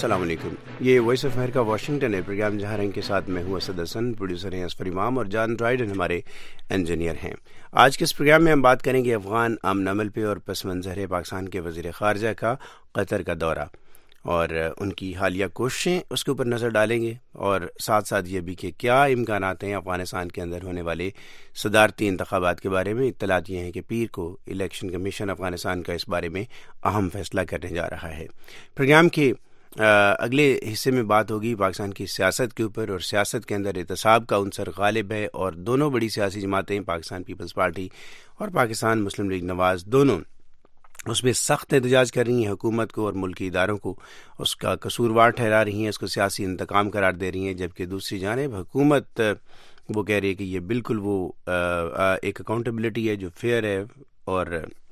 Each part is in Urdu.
السلام علیکم. یہ وائس آف امریکہ واشنگٹن ہے. پروگرام جہاں رنگ کے ساتھ میں ہوں اسد حسن، پروڈیوسر ہیں اسفر امام اور جان ڈرائیڈن ہمارے انجینئر ہیں. آج کے اس پروگرام میں ہم بات کریں گے افغان امن عمل پہ اور پس منظر ہے پاکستان کے وزیر خارجہ کا قطر کا دورہ اور ان کی حالیہ کوششیں، اس کے اوپر نظر ڈالیں گے. اور ساتھ ساتھ یہ بھی کہ کیا امکانات ہیں افغانستان کے اندر ہونے والے صدارتی انتخابات کے بارے میں. اطلاعات یہ ہیں کہ پیر کو الیکشن کمیشن افغانستان کا اس بارے میں اہم فیصلہ کرنے جا رہا ہے. پروگرام کے اگلے حصے میں بات ہوگی پاکستان کی سیاست کے اوپر، اور سیاست کے اندر احتساب کا عنصر غالب ہے اور دونوں بڑی سیاسی جماعتیں پاکستان پیپلز پارٹی اور پاکستان مسلم لیگ نواز دونوں اس میں سخت احتجاج کر رہی ہیں. حکومت کو اور ملکی اداروں کو اس کا قصوروار ٹھہرا رہی ہیں، اس کو سیاسی انتقام قرار دے رہی ہیں، جبکہ دوسری جانب حکومت وہ کہہ رہی ہے کہ یہ بالکل وہ ایک اکاؤنٹیبلٹی ہے جو فیئر ہے اور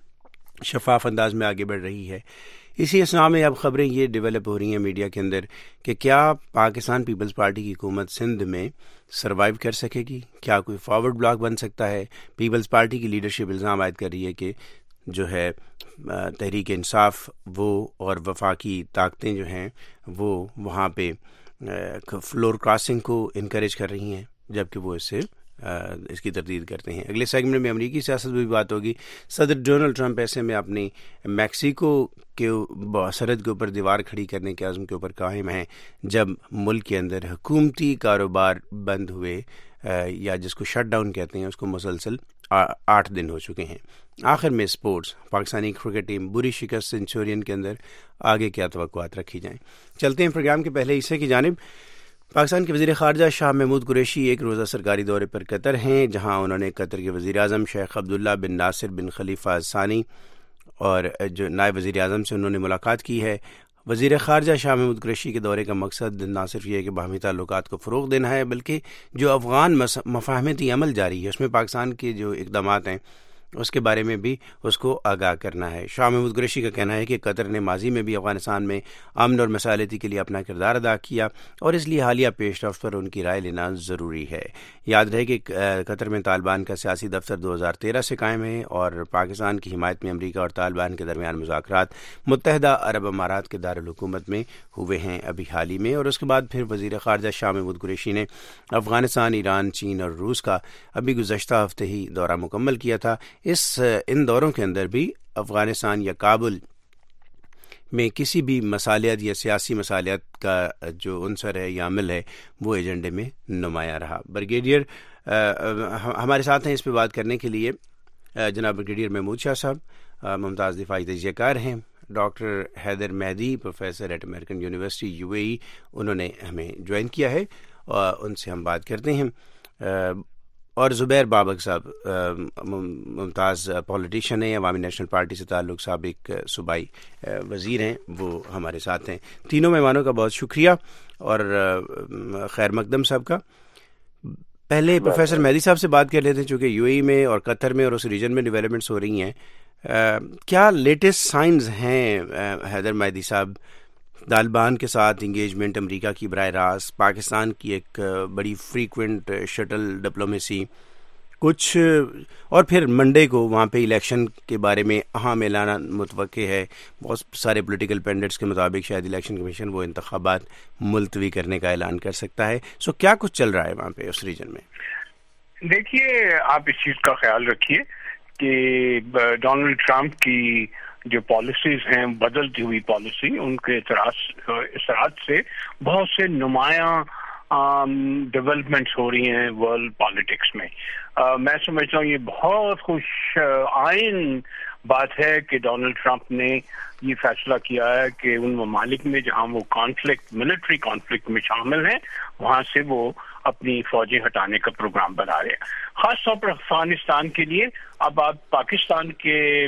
شفاف انداز میں آگے بڑھ رہی ہے. اسی اسنا میں اب خبریں یہ ڈیولپ ہو رہی ہیں میڈیا کے اندر کہ کیا پاکستان پیپلز پارٹی کی حکومت سندھ میں سروائیو کر سکے گی، کیا کوئی فارورڈ بلاک بن سکتا ہے. پیپلز پارٹی کی لیڈرشپ الزام عائد کر رہی ہے کہ جو ہے تحریک انصاف وہ اور وفاقی طاقتیں جو ہیں وہ وہاں پہ فلور کراسنگ کو انکریج کر رہی ہیں، جبکہ وہ اس کی تردید کرتے ہیں. اگلے سیگمنٹ میں امریکی سیاست بھی بات ہوگی. صدر ڈونلڈ ٹرمپ ایسے میں اپنی میکسیکو کے سرحد کے اوپر دیوار کھڑی کرنے کے عزم کے اوپر قائم ہیں، جب ملک کے اندر حکومتی کاروبار بند ہوئے یا جس کو شٹ ڈاؤن کہتے ہیں، اس کو مسلسل 8 دن ہو چکے ہیں. آخر میں سپورٹس، پاکستانی کرکٹ ٹیم بری شکست سنچورین کے اندر، آگے کیا توقعات رکھی جائیں. چلتے ہیں پروگرام کے پہلے حصے کی جانب. پاکستان کے وزیر خارجہ شاہ محمود قریشی ایک روزہ سرکاری دورے پر قطر ہیں، جہاں انہوں نے قطر کے وزیر اعظم شیخ عبداللہ بن ناصر بن خلیفہ ثانی اور جو نائب وزیر اعظم سے انہوں نے ملاقات کی ہے. وزیر خارجہ شاہ محمود قریشی کے دورے کا مقصد نہ صرف یہ ہے کہ باہمی تعلقات کو فروغ دینا ہے، بلکہ جو افغان مفاہمتی عمل جاری ہے اس میں پاکستان کے جو اقدامات ہیں اس کے بارے میں بھی اس کو آگاہ کرنا ہے. شاہ محمود قریشی کا کہنا ہے کہ قطر نے ماضی میں بھی افغانستان میں امن اور مسالتی کے لیے اپنا کردار ادا کیا اور اس لیے حالیہ پیش رفت پر ان کی رائے لینا ضروری ہے. یاد رہے کہ قطر میں طالبان کا سیاسی دفتر 2013 سے قائم ہے اور پاکستان کی حمایت میں امریکہ اور طالبان کے درمیان مذاکرات متحدہ عرب امارات کے دارالحکومت میں ہوئے ہیں ابھی حال ہی میں. اور اس کے بعد پھر وزیر خارجہ شاہ محمود قریشی نے افغانستان، ایران، چین اور روس کا ابھی گزشتہ ہفتے ہی دورہ مکمل کیا تھا. ان دوروں کے اندر بھی افغانستان یا کابل میں کسی بھی مصالحت یا سیاسی مصالحت کا جو عنصر ہے یا عمل ہے وہ ایجنڈے میں نمایاں رہا. بریگیڈیئر ہمارے ساتھ ہیں اس پہ بات کرنے کے لیے جناب بریگیڈیئر محمود شاہ صاحب، ممتاز دفاعی تجزیہ کار ہیں. Doctor Haider Mehdi, professor at American university UAE، انہوں نے ہمیں جوائن کیا ہے اور ان سے ہم بات کرتے ہیں. اور زبیر بابک صاحب ممتاز پولیٹیشین ہیں، عوامی نیشنل پارٹی سے تعلق سابق صوبائی وزیر ہیں، وہ ہمارے ساتھ ہیں. تینوں مہمانوں کا بہت شکریہ اور خیر مقدم صاحب کا. پہلے پروفیسر مہدی صاحب سے بات کر لیتے ہیں، چونکہ UAE میں اور قطر میں اور اس ریجن میں ڈیولپمنٹس ہو رہی ہیں. کیا لیٹسٹ سائنز ہیں حیدر مہدی صاحب؟ طالبان کے ساتھ انگیجمنٹ، امریکہ کی براہ راست، پاکستان کی ایک بڑی فریکوینٹ شٹل ڈپلومیسی کچھ، اور پھر منڈے کو وہاں پہ الیکشن کے بارے میں اہم اعلان متوقع ہے. بہت سارے پولیٹیکل پینڈٹس کے مطابق شاید الیکشن کمیشن وہ انتخابات ملتوی کرنے کا اعلان کر سکتا ہے. کیا کچھ چل رہا ہے وہاں پہ اس ریجن میں؟ دیکھیے، آپ اس چیز کا خیال رکھیے کہ ڈونلڈ ٹرمپ کی جو پالیسیز ہیں، بدلتی ہوئی پالیسی، ان کے اثرات سے بہت سے نمایاں ڈیولپمنٹس ہو رہی ہیں ورلڈ پالیٹکس میں. میں سمجھتا ہوں یہ بہت خوش آئین بات ہے کہ ڈونلڈ ٹرمپ نے یہ فیصلہ کیا ہے کہ ان ممالک میں جہاں وہ ملٹری کانفلکٹ میں شامل ہیں وہاں سے وہ اپنی فوجیں ہٹانے کا پروگرام بنا رہے ہیں. خاص طور پر افغانستان کے لیے. اب آپ پاکستان کے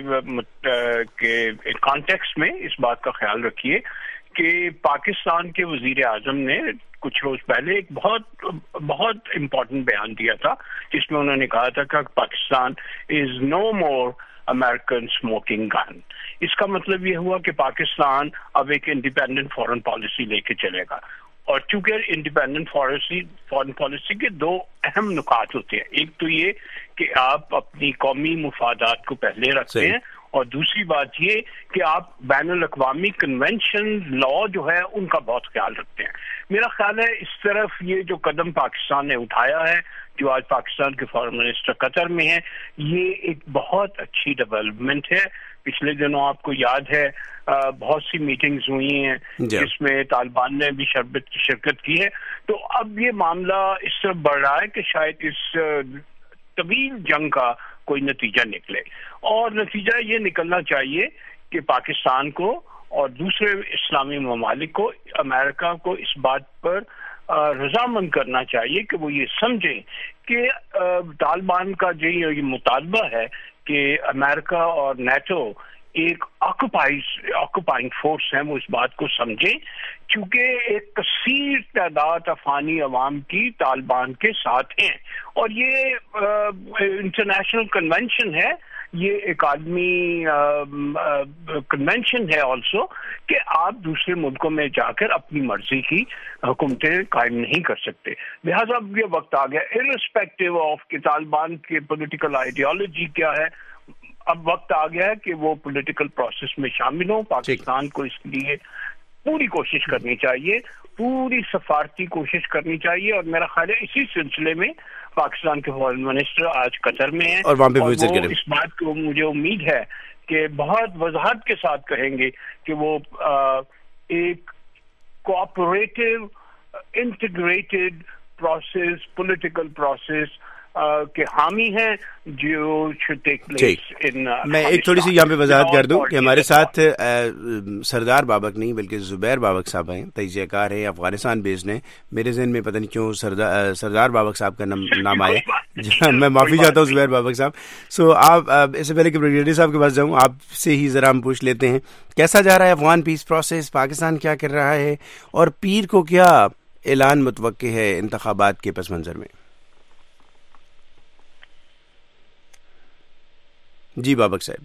کانٹیکسٹ میں اس بات کا خیال رکھیے کہ پاکستان کے وزیر اعظم نے کچھ روز پہلے ایک بہت امپورٹنٹ بیان دیا تھا، جس میں انہوں نے کہا تھا کہ Pakistan is no more American smoking gun. اس کا مطلب یہ ہوا کہ پاکستان اب ایک انڈیپینڈنٹ فارن پالیسی لے کے چلے گا. اور چونکہ انڈیپینڈنٹ فارن پالیسی کے 2 اہم نکات ہوتے ہیں. ایک تو یہ کہ آپ اپنی قومی مفادات کو پہلے رکھتے ہیں، اور دوسری بات یہ کہ آپ بین الاقوامی کنونشن لا جو ہے ان کا بہت خیال رکھتے ہیں. میرا خیال ہے اس طرف یہ جو قدم پاکستان نے اٹھایا ہے, جو آج پاکستان کے فارن منسٹر قطر میں ہیں, یہ ایک بہت اچھی ڈیولپمنٹ ہے. پچھلے دنوں آپ کو یاد ہے بہت سی میٹنگز ہوئی ہیں جس میں طالبان نے بھی شرکت کی ہے. تو اب یہ معاملہ اس طرف بڑھ رہا ہے کہ شاید اس طویل جنگ کا کوئی نتیجہ نکلے, اور نتیجہ یہ نکلنا چاہیے کہ پاکستان کو اور دوسرے اسلامی ممالک کو, امریکہ کو اس بات پر رضامند کرنا چاہیے کہ وہ یہ سمجھیں کہ طالبان کا جو یہ مطالبہ ہے کہ امریکہ اور نیٹو ایک آکوپائنگ فورس ہیں, وہ اس بات کو سمجھیں, چونکہ ایک کثیر تعداد افغانی عوام کی طالبان کے ساتھ ہیں. اور یہ انٹرنیشنل کنونشن ہے, یہ ایک عالمی کنونشن ہے آلسو, کہ آپ دوسرے ملکوں میں جا کر اپنی مرضی کی حکومتیں قائم نہیں کر سکتے. لہٰذا اب یہ وقت آ گیا, ارسپیکٹو آف کہ طالبان کے پولیٹیکل آئیڈیالوجی کیا ہے, اب وقت آ گیا ہے کہ وہ پولیٹیکل پروسیس میں شامل ہوں. پاکستان کو اس لیے پوری کوشش کرنی چاہیے, پوری سفارتی کوشش کرنی چاہیے. اور میرا خیال ہے اسی سلسلے میں پاکستان کے فارن منسٹر آج قطر میں ہیں, اور وہاں پہ وہ اس بات کو مجھے امید ہے کہ بہت وضاحت کے ساتھ کہیں گے کہ وہ ایک cooperative integrated process, political process کے حامی ہیں جو should take place in میں ایک تھوڑی سی یہاں پہ وضاحت کر دوں کہ ہمارے ساتھ سردار بابک نہیں بلکہ زبیر بابک صاحب ہیں, تجزیہ کار ہیں, افغانستان بیسڈ ہیں. میرے ذہن میں پتہ نہیں کیوں سردار بابک صاحب کا نام آیا, میں معافی چاہتا ہوں زبیر بابک صاحب. سو آپ اس سے پہلے کہ بریگیڈیئر صاحب کے پاس جاؤں, آپ سے ہی ذرا ہم پوچھ لیتے ہیں کیسا جا رہا ہے افغان پیس پروسیس, پاکستان کیا کر رہا ہے, اور پیر کو کیا اعلان متوقع ہے انتخابات کے پس منظر میں؟ جی بابک صاحب.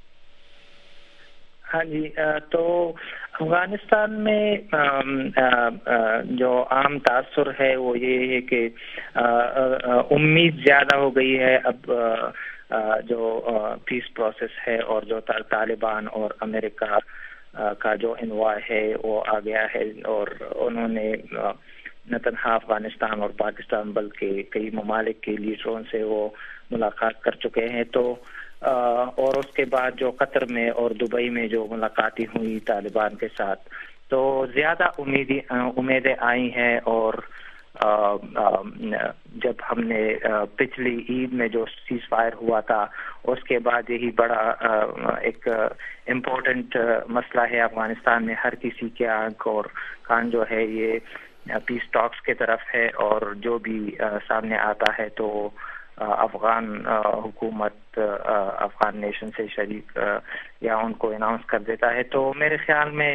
ہاں جی, تو افغانستان میں جو عام تاثر ہے وہ یہ ہے کہ امید زیادہ ہو گئی ہے اب جو پیس پروسیس ہے, اور جو طالبان اور امریکہ کا جو انواع ہے وہ آ گیا ہے, اور انہوں نے نہ تنہا افغانستان اور پاکستان بلکہ کئی ممالک کے لیڈروں سے وہ ملاقات کر چکے ہیں. تو اور اس کے بعد جو قطر میں اور دبئی میں جو ملاقاتیں ہوئی طالبان کے ساتھ, تو زیادہ امیدیں آئی ہیں. اور جب ہم نے پچھلی عید میں جو سیز فائر ہوا تھا, اس کے بعد یہی بڑا ایک امپورٹنٹ مسئلہ ہے افغانستان میں. ہر کسی کے آنکھ اور کان جو ہے یہ پیس ٹاکس کی طرف ہے, اور جو بھی سامنے آتا ہے تو افغان حکومت افغان نیشن سے شریک یا ان کو اناؤنس کر دیتا ہے. تو میرے خیال میں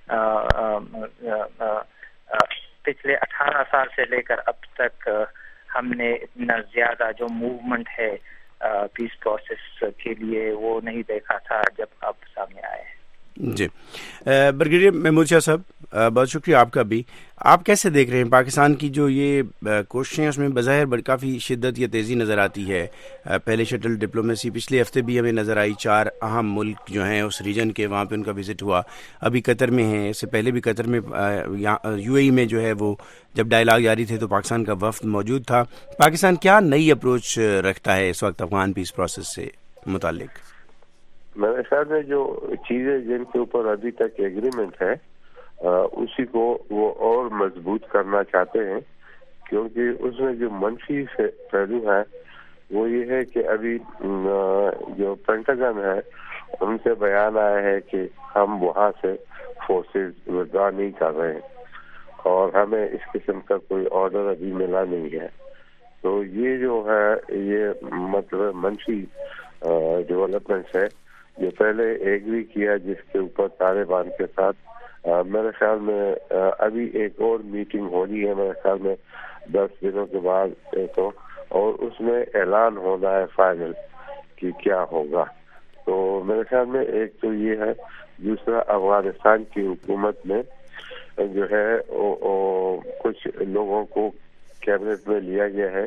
پچھلے 18 سال سے لے کر اب تک ہم نے اتنا زیادہ جو موومنٹ ہے پیس پروسیس کے لیے وہ نہیں دیکھا تھا جب اب سامنے آئے ہیں. جی بریگیڈیئر محمود شاہ صاحب, بہت شکریہ آپ کا بھی. آپ کیسے دیکھ رہے ہیں پاکستان کی جو یہ کوششیں, اس میں بظاہر کافی شدت یا تیزی نظر آتی ہے. پہلے شٹل ڈپلومیسی پچھلے ہفتے بھی ہمیں نظر آئی, 4 اہم ملک جو ہیں اس ریجن کے, وہاں پہ ان کا وزٹ ہوا. ابھی قطر میں ہیں, اس سے پہلے بھی قطر میں یو اے ای میں جو ہے وہ جب ڈائلاگ جاری تھے تو پاکستان کا وفد موجود تھا. پاکستان کیا نئی اپروچ رکھتا ہے اس وقت افغان پیس پروسیس سے متعلق؟ میرے خیال میں جو چیزیں جن کے اوپر ابھی تک ایگریمنٹ ہے اسی کو وہ اور مضبوط کرنا چاہتے ہیں, کیونکہ اس میں جو منفی پہلو ہے وہ یہ ہے کہ ابھی جو پینٹاگن ہے ان سے بیان آیا ہے کہ ہم وہاں سے فورسز وڈرا نہیں کر رہے ہیں, اور ہمیں اس قسم کا کوئی آرڈر ابھی ملا نہیں ہے. تو یہ جو ہے یہ مطلب منفی ڈیولپمنٹس ہے جو پہلے ایگری کیا, جس کے اوپر طالبان کے ساتھ میرے خیال میں ابھی ایک اور میٹنگ ہونی ہے میرے خیال میں 10 دنوں کے بعد تو, اور اس میں اعلان ہونا ہے فائنل کہ کیا ہوگا. تو میرے خیال میں ایک تو یہ ہے. دوسرا, افغانستان کی حکومت میں جو ہے کچھ لوگوں کو کیبنٹ میں لیا گیا ہے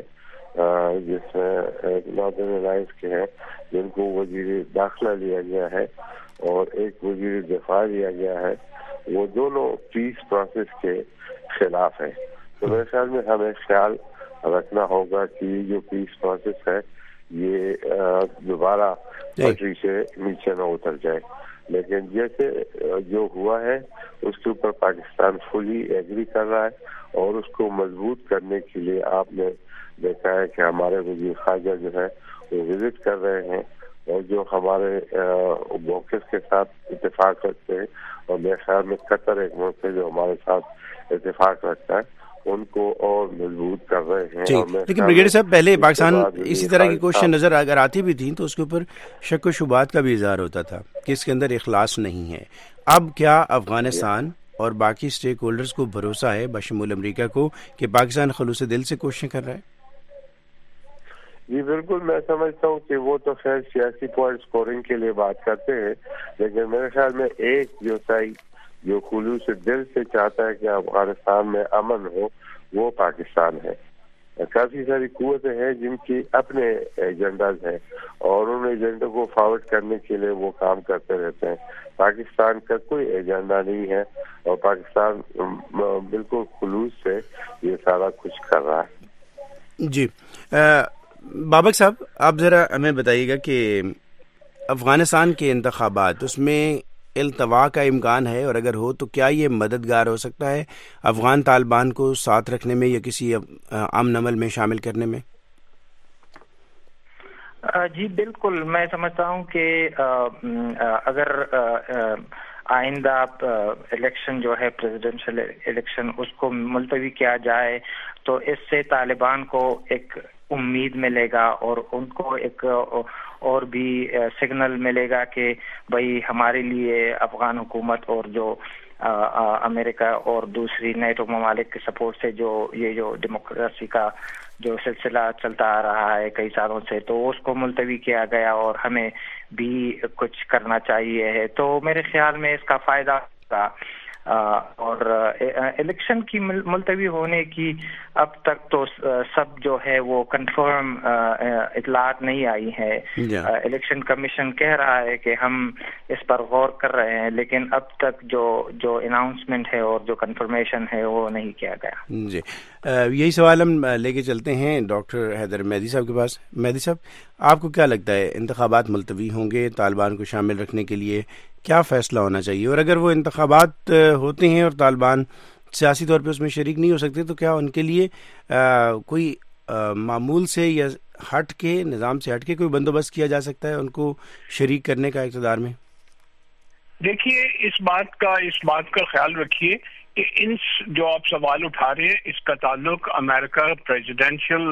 جس میں ناردرن الائنس کے ہیں جن کو وزیر داخلہ لیا گیا ہے اور ایک وزیر دفاع لیا گیا ہے، وہ دونوں پیس پروسیس کے خلاف ہیں. تو میرے خیال میں ہمیں خیال رکھنا ہوگا کہ جو پیس پروسیس ہے یہ دوبارہ پٹری سے نیچے نہ اتر جائے. لیکن جیسے جو ہوا ہے اس کے اوپر پاکستان فلی ایگری کر رہا ہے اور اس کو مضبوط کرنے کے لیے آپ نے دیکھا ہے کہ ہمارے وزیر خارجہ جو ہے وہ وزٹ کر رہے ہیں اور جو ہمارے موقف کے ساتھ اتفاق رکھتے ہیں، اور میرے خیال میں قطر ایک ملک ہے جو ہمارے ساتھ اتفاق رکھتا ہے، ان کو اور مضبوط کر رہے ہیں. لیکن بریگیڈیئر صاحب پہلے پاکستان اسی طرح کی کوششیں نظر اگر آتی بھی تھیں تو اس کے اوپر شک و شبہات کا بھی اظہار ہوتا تھا کہ اس کے اندر اخلاص نہیں ہے. اب کیا افغانستان اور باقی اسٹیک ہولڈرز کو بھروسہ ہے بشمول امریکہ کو کہ پاکستان خلوص دل سے کوششیں کر رہا ہے؟ جی بالکل، میں سمجھتا ہوں کہ وہ تو خیر سیاسی پوائنٹ سکورنگ کے لیے بات کرتے ہیں، لیکن میرے خیال میں ایک جو خلوص دل سے چاہتا ہے کہ افغانستان میں امن ہو وہ پاکستان ہے. کافی ساری قوتیں ہیں جن کی اپنے ایجنڈاز ہیں اور ان ایجنڈوں کو فارورڈ کرنے کے لیے وہ کام کرتے رہتے ہیں. پاکستان کا کوئی ایجنڈا نہیں ہے اور پاکستان بالکل خلوص سے یہ سارا کچھ کر رہا ہے. جی بابک صاحب، آپ ذرا ہمیں بتائیے گا کہ افغانستان کے انتخابات، اس میں التوا کا امکان ہے، اور اگر ہو تو کیا یہ مددگار ہو سکتا ہے افغان طالبان کو ساتھ رکھنے میں یا کسی امن عمل میں شامل کرنے میں؟ جی بالکل، میں سمجھتا ہوں کہ اگر آئندہ الیکشن جو ہے پریزیڈنشل الیکشن اس کو ملتوی کیا جائے تو اس سے طالبان کو ایک امید ملے گا اور ان کو ایک اور بھی سگنل ملے گا کہ بھائی ہمارے لیے افغان حکومت اور جو امریکہ اور دوسری نیٹو ممالک کے سپورٹ سے جو ڈیموکریسی کا جو سلسلہ چلتا آ رہا ہے کئی سالوں سے، تو اس کو ملتوی کیا گیا اور ہمیں بھی کچھ کرنا چاہیے. تو میرے خیال میں اس کا فائدہ ہوگا. اور الیکشن کی ملتوی ہونے کی اب تک تو سب جو ہے وہ کنفرم اطلاعات نہیں آئی ہے. الیکشن کمیشن کہہ رہا ہے کہ ہم اس پر غور کر رہے ہیں، لیکن اب تک جو اناؤنسمنٹ ہے اور جو کنفرمیشن ہے وہ نہیں کیا گیا. جی یہی سوال ہم لے کے چلتے ہیں ڈاکٹر حیدر مہدی صاحب کے پاس. مہدی صاحب، آپ کو کیا لگتا ہے انتخابات ملتوی ہوں گے طالبان کو شامل رکھنے کے لیے؟ کیا فیصلہ ہونا چاہیے؟ اور اگر وہ انتخابات ہوتے ہیں اور طالبان سیاسی طور پہ اس میں شریک نہیں ہو سکتے تو کیا ان کے لیے کوئی معمول سے یا ہٹ کے نظام سے ہٹ کے کوئی بندوبست کیا جا سکتا ہے ان کو شریک کرنے کا اقتدار میں؟ دیکھیے، اس بات کا خیال رکھیے کہ جو آپ سوال اٹھا رہے ہیں اس کا تعلق امریکہ پریزیڈینشل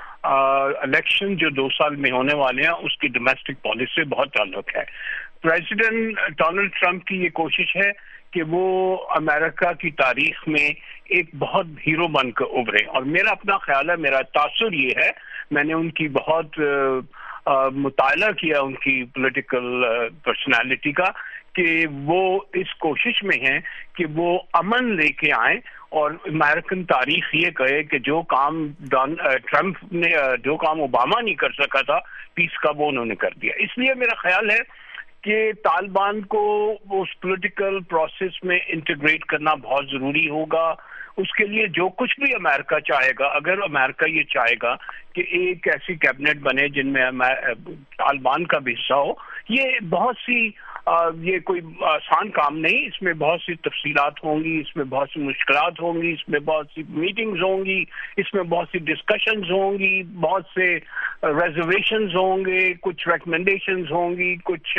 الیکشن جو 2 سال میں ہونے والے ہیں اس کی ڈومیسٹک پالیسی سے بہت تعلق ہے. پریزیڈنٹ ڈونلڈ ٹرمپ کی یہ کوشش ہے کہ وہ امریکہ کی تاریخ میں ایک بہت ہیرو بن کر ابھرے، اور میرا اپنا خیال ہے، میرا تاثر یہ ہے، میں نے ان کی بہت مطالعہ کیا ان کی پولیٹیکل پرسنالٹی کا، کہ وہ اس کوشش میں ہیں کہ وہ امن لے کے آئیں اور امریکن تاریخ یہ کہے کہ جو کام ٹرمپ نے، جو کام اوباما نہیں کر سکا تھا پیس کا، وہ انہوں نے کر دیا. اس لیے میرا خیال ہے کہ طالبان کو اس پولیٹیکل پروسیس میں انٹیگریٹ کرنا بہت ضروری ہوگا. اس کے لیے جو کچھ بھی امریکہ چاہے گا، اگر امریکہ یہ چاہے گا کہ ایک ایسی کیبنٹ بنے جن میں طالبان کا بھی حصہ ہو، یہ بہت سی یہ کوئی آسان کام نہیں، اس میں بہت سی تفصیلات ہوں گی، اس میں بہت سی مشکلات ہوں گی، اس میں بہت سی میٹنگز ہوں گی، اس میں بہت سی ڈسکشنز ہوں گی، بہت سے ریزرویشنز ہوں گے، کچھ ریکمنڈیشنز ہوں گی، کچھ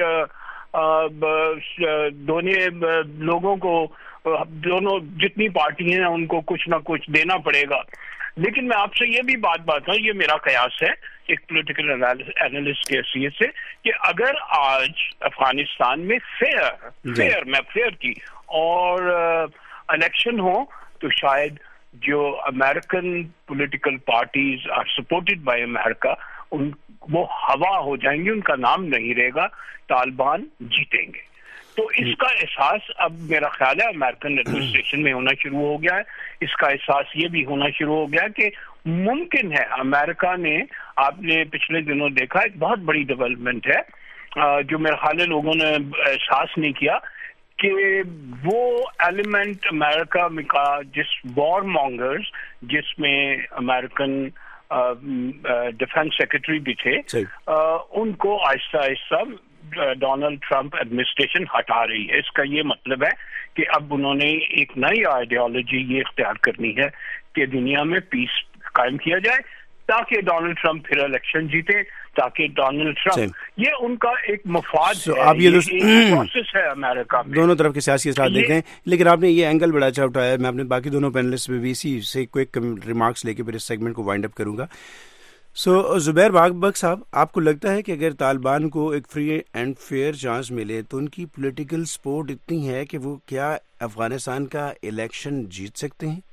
دونوں لوگوں کو، دونوں جتنی پارٹی ہیں ان کو کچھ نہ کچھ دینا پڑے گا. لیکن میں آپ سے یہ بھی بات ہوں، یہ میرا قیاس ہے ایک پولیٹیکل اینالسٹ کے حیثیت سے، کہ اگر آج افغانستان میں فیئر کی اور الیکشن ہو تو شاید جو American political parties are supported by America وہ ہوا ہو جائیں گی، ان کا نام نہیں رہے گا، طالبان جیتیں گے. تو اس کا احساس اب میرا خیال ہے امریکن ایڈمنسٹریشن میں ہونا شروع ہو گیا ہے. اس کا احساس یہ بھی ہونا شروع ہو گیا کہ मुमकिन है। अमेरिका ने, आपने पिछले दिनों देखा, एक बहुत बड़ी डेवलपमेंट है जो मेरे ख्याल है लोगों ने एहसास नहीं किया कि वो एलिमेंट अमेरिका में का जिस वॉर मॉन्गर्स, जिसमें अमेरिकन डिफेंस सेक्रेटरी भी थे, उनको Aahista Aahista Donald Trump administration हटा रही है। इसका ये मतलब है कि अब उन्होंने एक नई आइडियोलॉजी ये इख्तियार करनी है कि दुनिया में पीस कायम किया जाए ताकि डोनाल्ड ट्रंप फिर इलेक्शन जीते, ताकि डोनाल्ड ट्रंप, ये उनका एक मफाद है। आप ये प्रोसेस है अमेरिका में, दोनों तरफ के सियासी असरात देखते हैं, लेकिन आपने ये एंगल बड़ा अच्छा उठाया। मैं अपने बाकी दोनों पैनलिस्ट में भी इसी से क्विक रिमार्क्स लेके फिर इस सेगमेंट को वाइंड अप करूंगा। जुबैर बागबक साहब, आपको लगता है कि अगर तालिबान को एक फ्री एंड फेयर चांस मिले तो उनकी पॉलिटिकल सपोर्ट इतनी है कि वो क्या अफगानिस्तान का इलेक्शन जीत सकते हैं?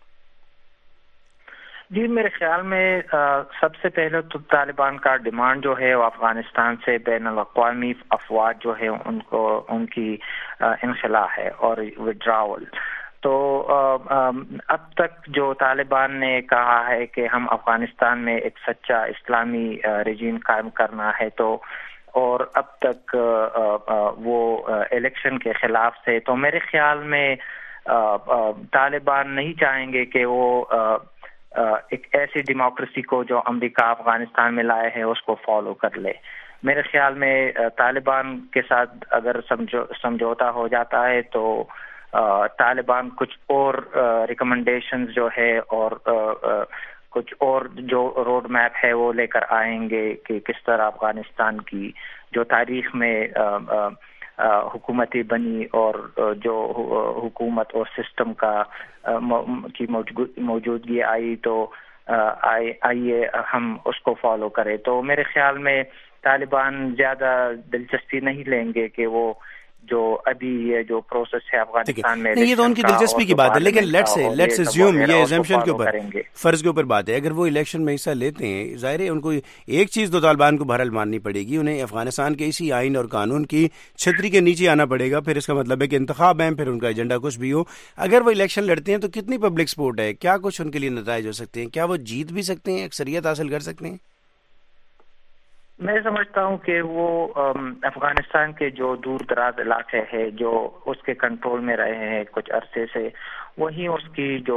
जी, मेरे ख्याल में सबसे पहले तो तालिबान का डिमांड जो है वो अफगानिस्तान से बैनुल-अक़वामी अफवाज जो है उनको उनकी इनखला है और विड्रावल। तो अब तक जो तालिबान ने कहा है कि हम अफगानिस्तान में एक सच्चा इस्लामी रेजीम कायम करना है, तो और अब तक वो इलेक्शन के खिलाफ से, तो मेरे ख्याल में तालिबान नहीं चाहेंगे कि वो एक ऐसी डेमोक्रेसी को जो अमेरिका अफगानिस्तान में लाए है उसको फॉलो कर ले। मेरे ख्याल में तालिबान के साथ अगर समझौता हो जाता है तो तालिबान कुछ और रिकमेंडेशंस जो है और कुछ और जो रोड मैप है वो लेकर आएंगे कि किस तरह अफगानिस्तान की जो तारीख में हुकूमतें बनी और जो हुकूमत और सिस्टम का की मौजूदगी आई, तो आइए हम उसको फॉलो करें। तो मेरे ख्याल में तालिबान ज़्यादा दिलचस्पी नहीं लेंगे कि वो जो अभी ये जो प्रोसेस है अफगानिस्तान में, ये तो उनकी दिलचस्पी की बात है, लेकिन लेट्स अज्यूम ये एजम्पशन के ऊपर, फर्ज के ऊपर बात है, अगर वो इलेक्शन में हिस्सा लेते हैं, जाहिर है उनको एक चीज तो तालिबान को बहरहाल माननी पड़ेगी, उन्हें अफगानिस्तान के इसी आइन और कानून की छतरी के नीचे आना पड़ेगा। फिर इसका मतलब है कि इंतखाब है, फिर उनका एजेंडा कुछ भी हो, अगर वो इलेक्शन लड़ते हैं तो कितनी पब्लिक सपोर्ट है, क्या कुछ उनके लिए नताइज हो सकते हैं, क्या वो जीत भी सकते हैं, अक्सरियत हासिल कर सकते हैं? मैं समझता हूँ कि वो अफगानिस्तान के जो दूर दराज इलाके हैं जो उसके कंट्रोल में रहे हैं कुछ अरसे से, वही उसकी जो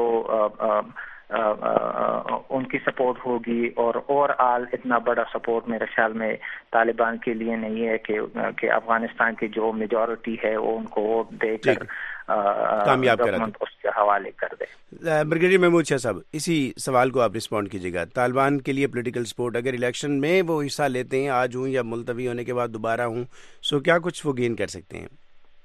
उनकी सपोर्ट होगी, और ओवरऑल इतना बड़ा सपोर्ट मेरे ख्याल में तालिबान के लिए नहीं है कि अफगानिस्तान की जो मेजॉरिटी है वो उनको वोट देकर कामयाब करा उसके हवाले कर दे। ब्रिगेडियर महमूद शाह साहब, इसी सवाल को आप रिस्पॉन्ड कीजिएगा। तालिबान के लिए पॉलिटिकल सपोर्ट, अगर इलेक्शन में वो हिस्सा लेते हैं, आज हूँ या मुलतवी होने के बाद दोबारा हूँ, सो क्या कुछ वो गेन कर सकते हैं?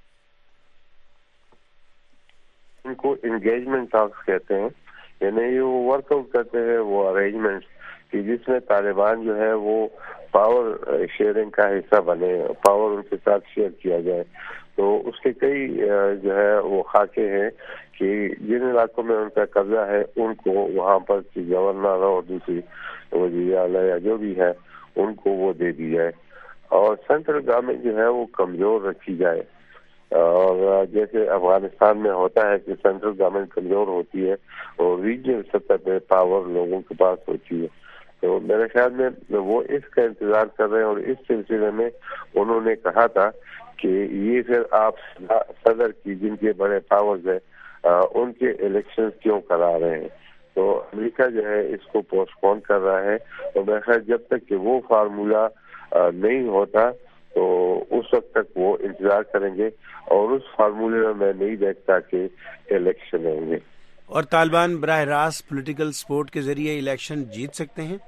उनको एंगेजमेंट टॉक्स कहते हैं, यानी वो वर्कआउट करते हैं वो अरेंजमेंट्स कि जिसमें तालिबान जो है वो पावर शेयरिंग का हिस्सा बने, पावर उनके साथ शेयर किया जाए। तो उसके कई जो है वो खाके हैं कि जिन इलाकों में उनका कब्जा है उनको वहाँ पर गवर्नर और दूसरी वज़ीर आला या जो भी है उनको वो दे दी जाए, और सेंट्रल गवर्नमेंट जो है वो कमजोर रखी जाए। और जैसे अफगानिस्तान में होता है कि सेंट्रल गवर्नमेंट कमजोर होती है और रीजनल सतह पे पावर लोगों के पास होती है, तो मेरे ख्याल में वो इसका इंतजार कर रहे हैं। और इस सिलसिले में उन्होंने कहा था कि ये फिर आप सदर की जिनके बड़े पावर्स हैं उनके इलेक्शंस क्यों करा रहे हैं। तो अमेरिका जो है इसको पोस्टपोन कर रहा है, और मेरे ख्याल जब तक कि वो फार्मूला नहीं होता तो उस वक्त तक वो इंतजार करेंगे, और उस फार्मूले में मैं नहीं देखता कि इलेक्शन होंगे। और तालिबान बराह रास्त पॉलिटिकल सपोर्ट के जरिए इलेक्शन जीत सकते हैं?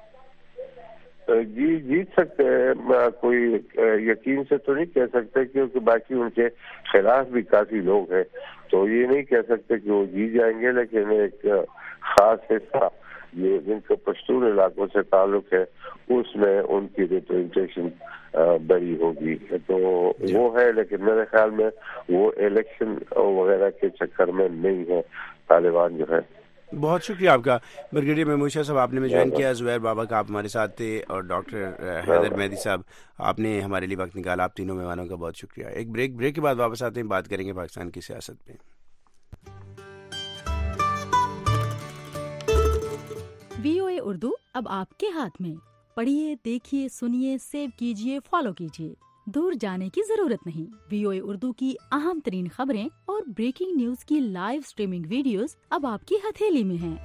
जी जीत सकते हैं, कोई यकीन से तो नहीं कह सकते क्योंकि बाकी उनके खिलाफ भी काफी लोग हैं, तो ये नहीं कह सकते कि वो जीत जाएंगे। लेकिन एक खास हिस्सा ये जिनके पश्तून इलाकों से ताल्लुक है उसमें उनकी रिप्रेजेंटेशन बड़ी होगी, तो वो है। लेकिन मेरे ख्याल में वो इलेक्शन वगैरह के चक्कर में नहीं है तालिबान जो है। बहुत शुक्रिया आपका ब्रिगेडियर महमूद शाह साहब, आपने में ज्वाइन किया। जुबैर बाबक आप हमारे साथ थे, और डॉक्टर हैदर मेहदी साहब आपने हमारे लिए वक्त निकाला। आप तीनों मेहमानों का बहुत शुक्रिया। एक ब्रेक के बाद वापस आते हैं, बात करेंगे पाकिस्तान की सियासत पे। VOA उर्दू अब आपके हाथ में। पढ़िए, देखिए, सुनिए, सेव कीजिए, फॉलो कीजिए। दूर जाने की जरूरत नहीं। VOA उर्दू की अहम तरीन खबरें और ब्रेकिंग न्यूज की लाइव स्ट्रीमिंग वीडियोस अब आपकी हथेली में हैं।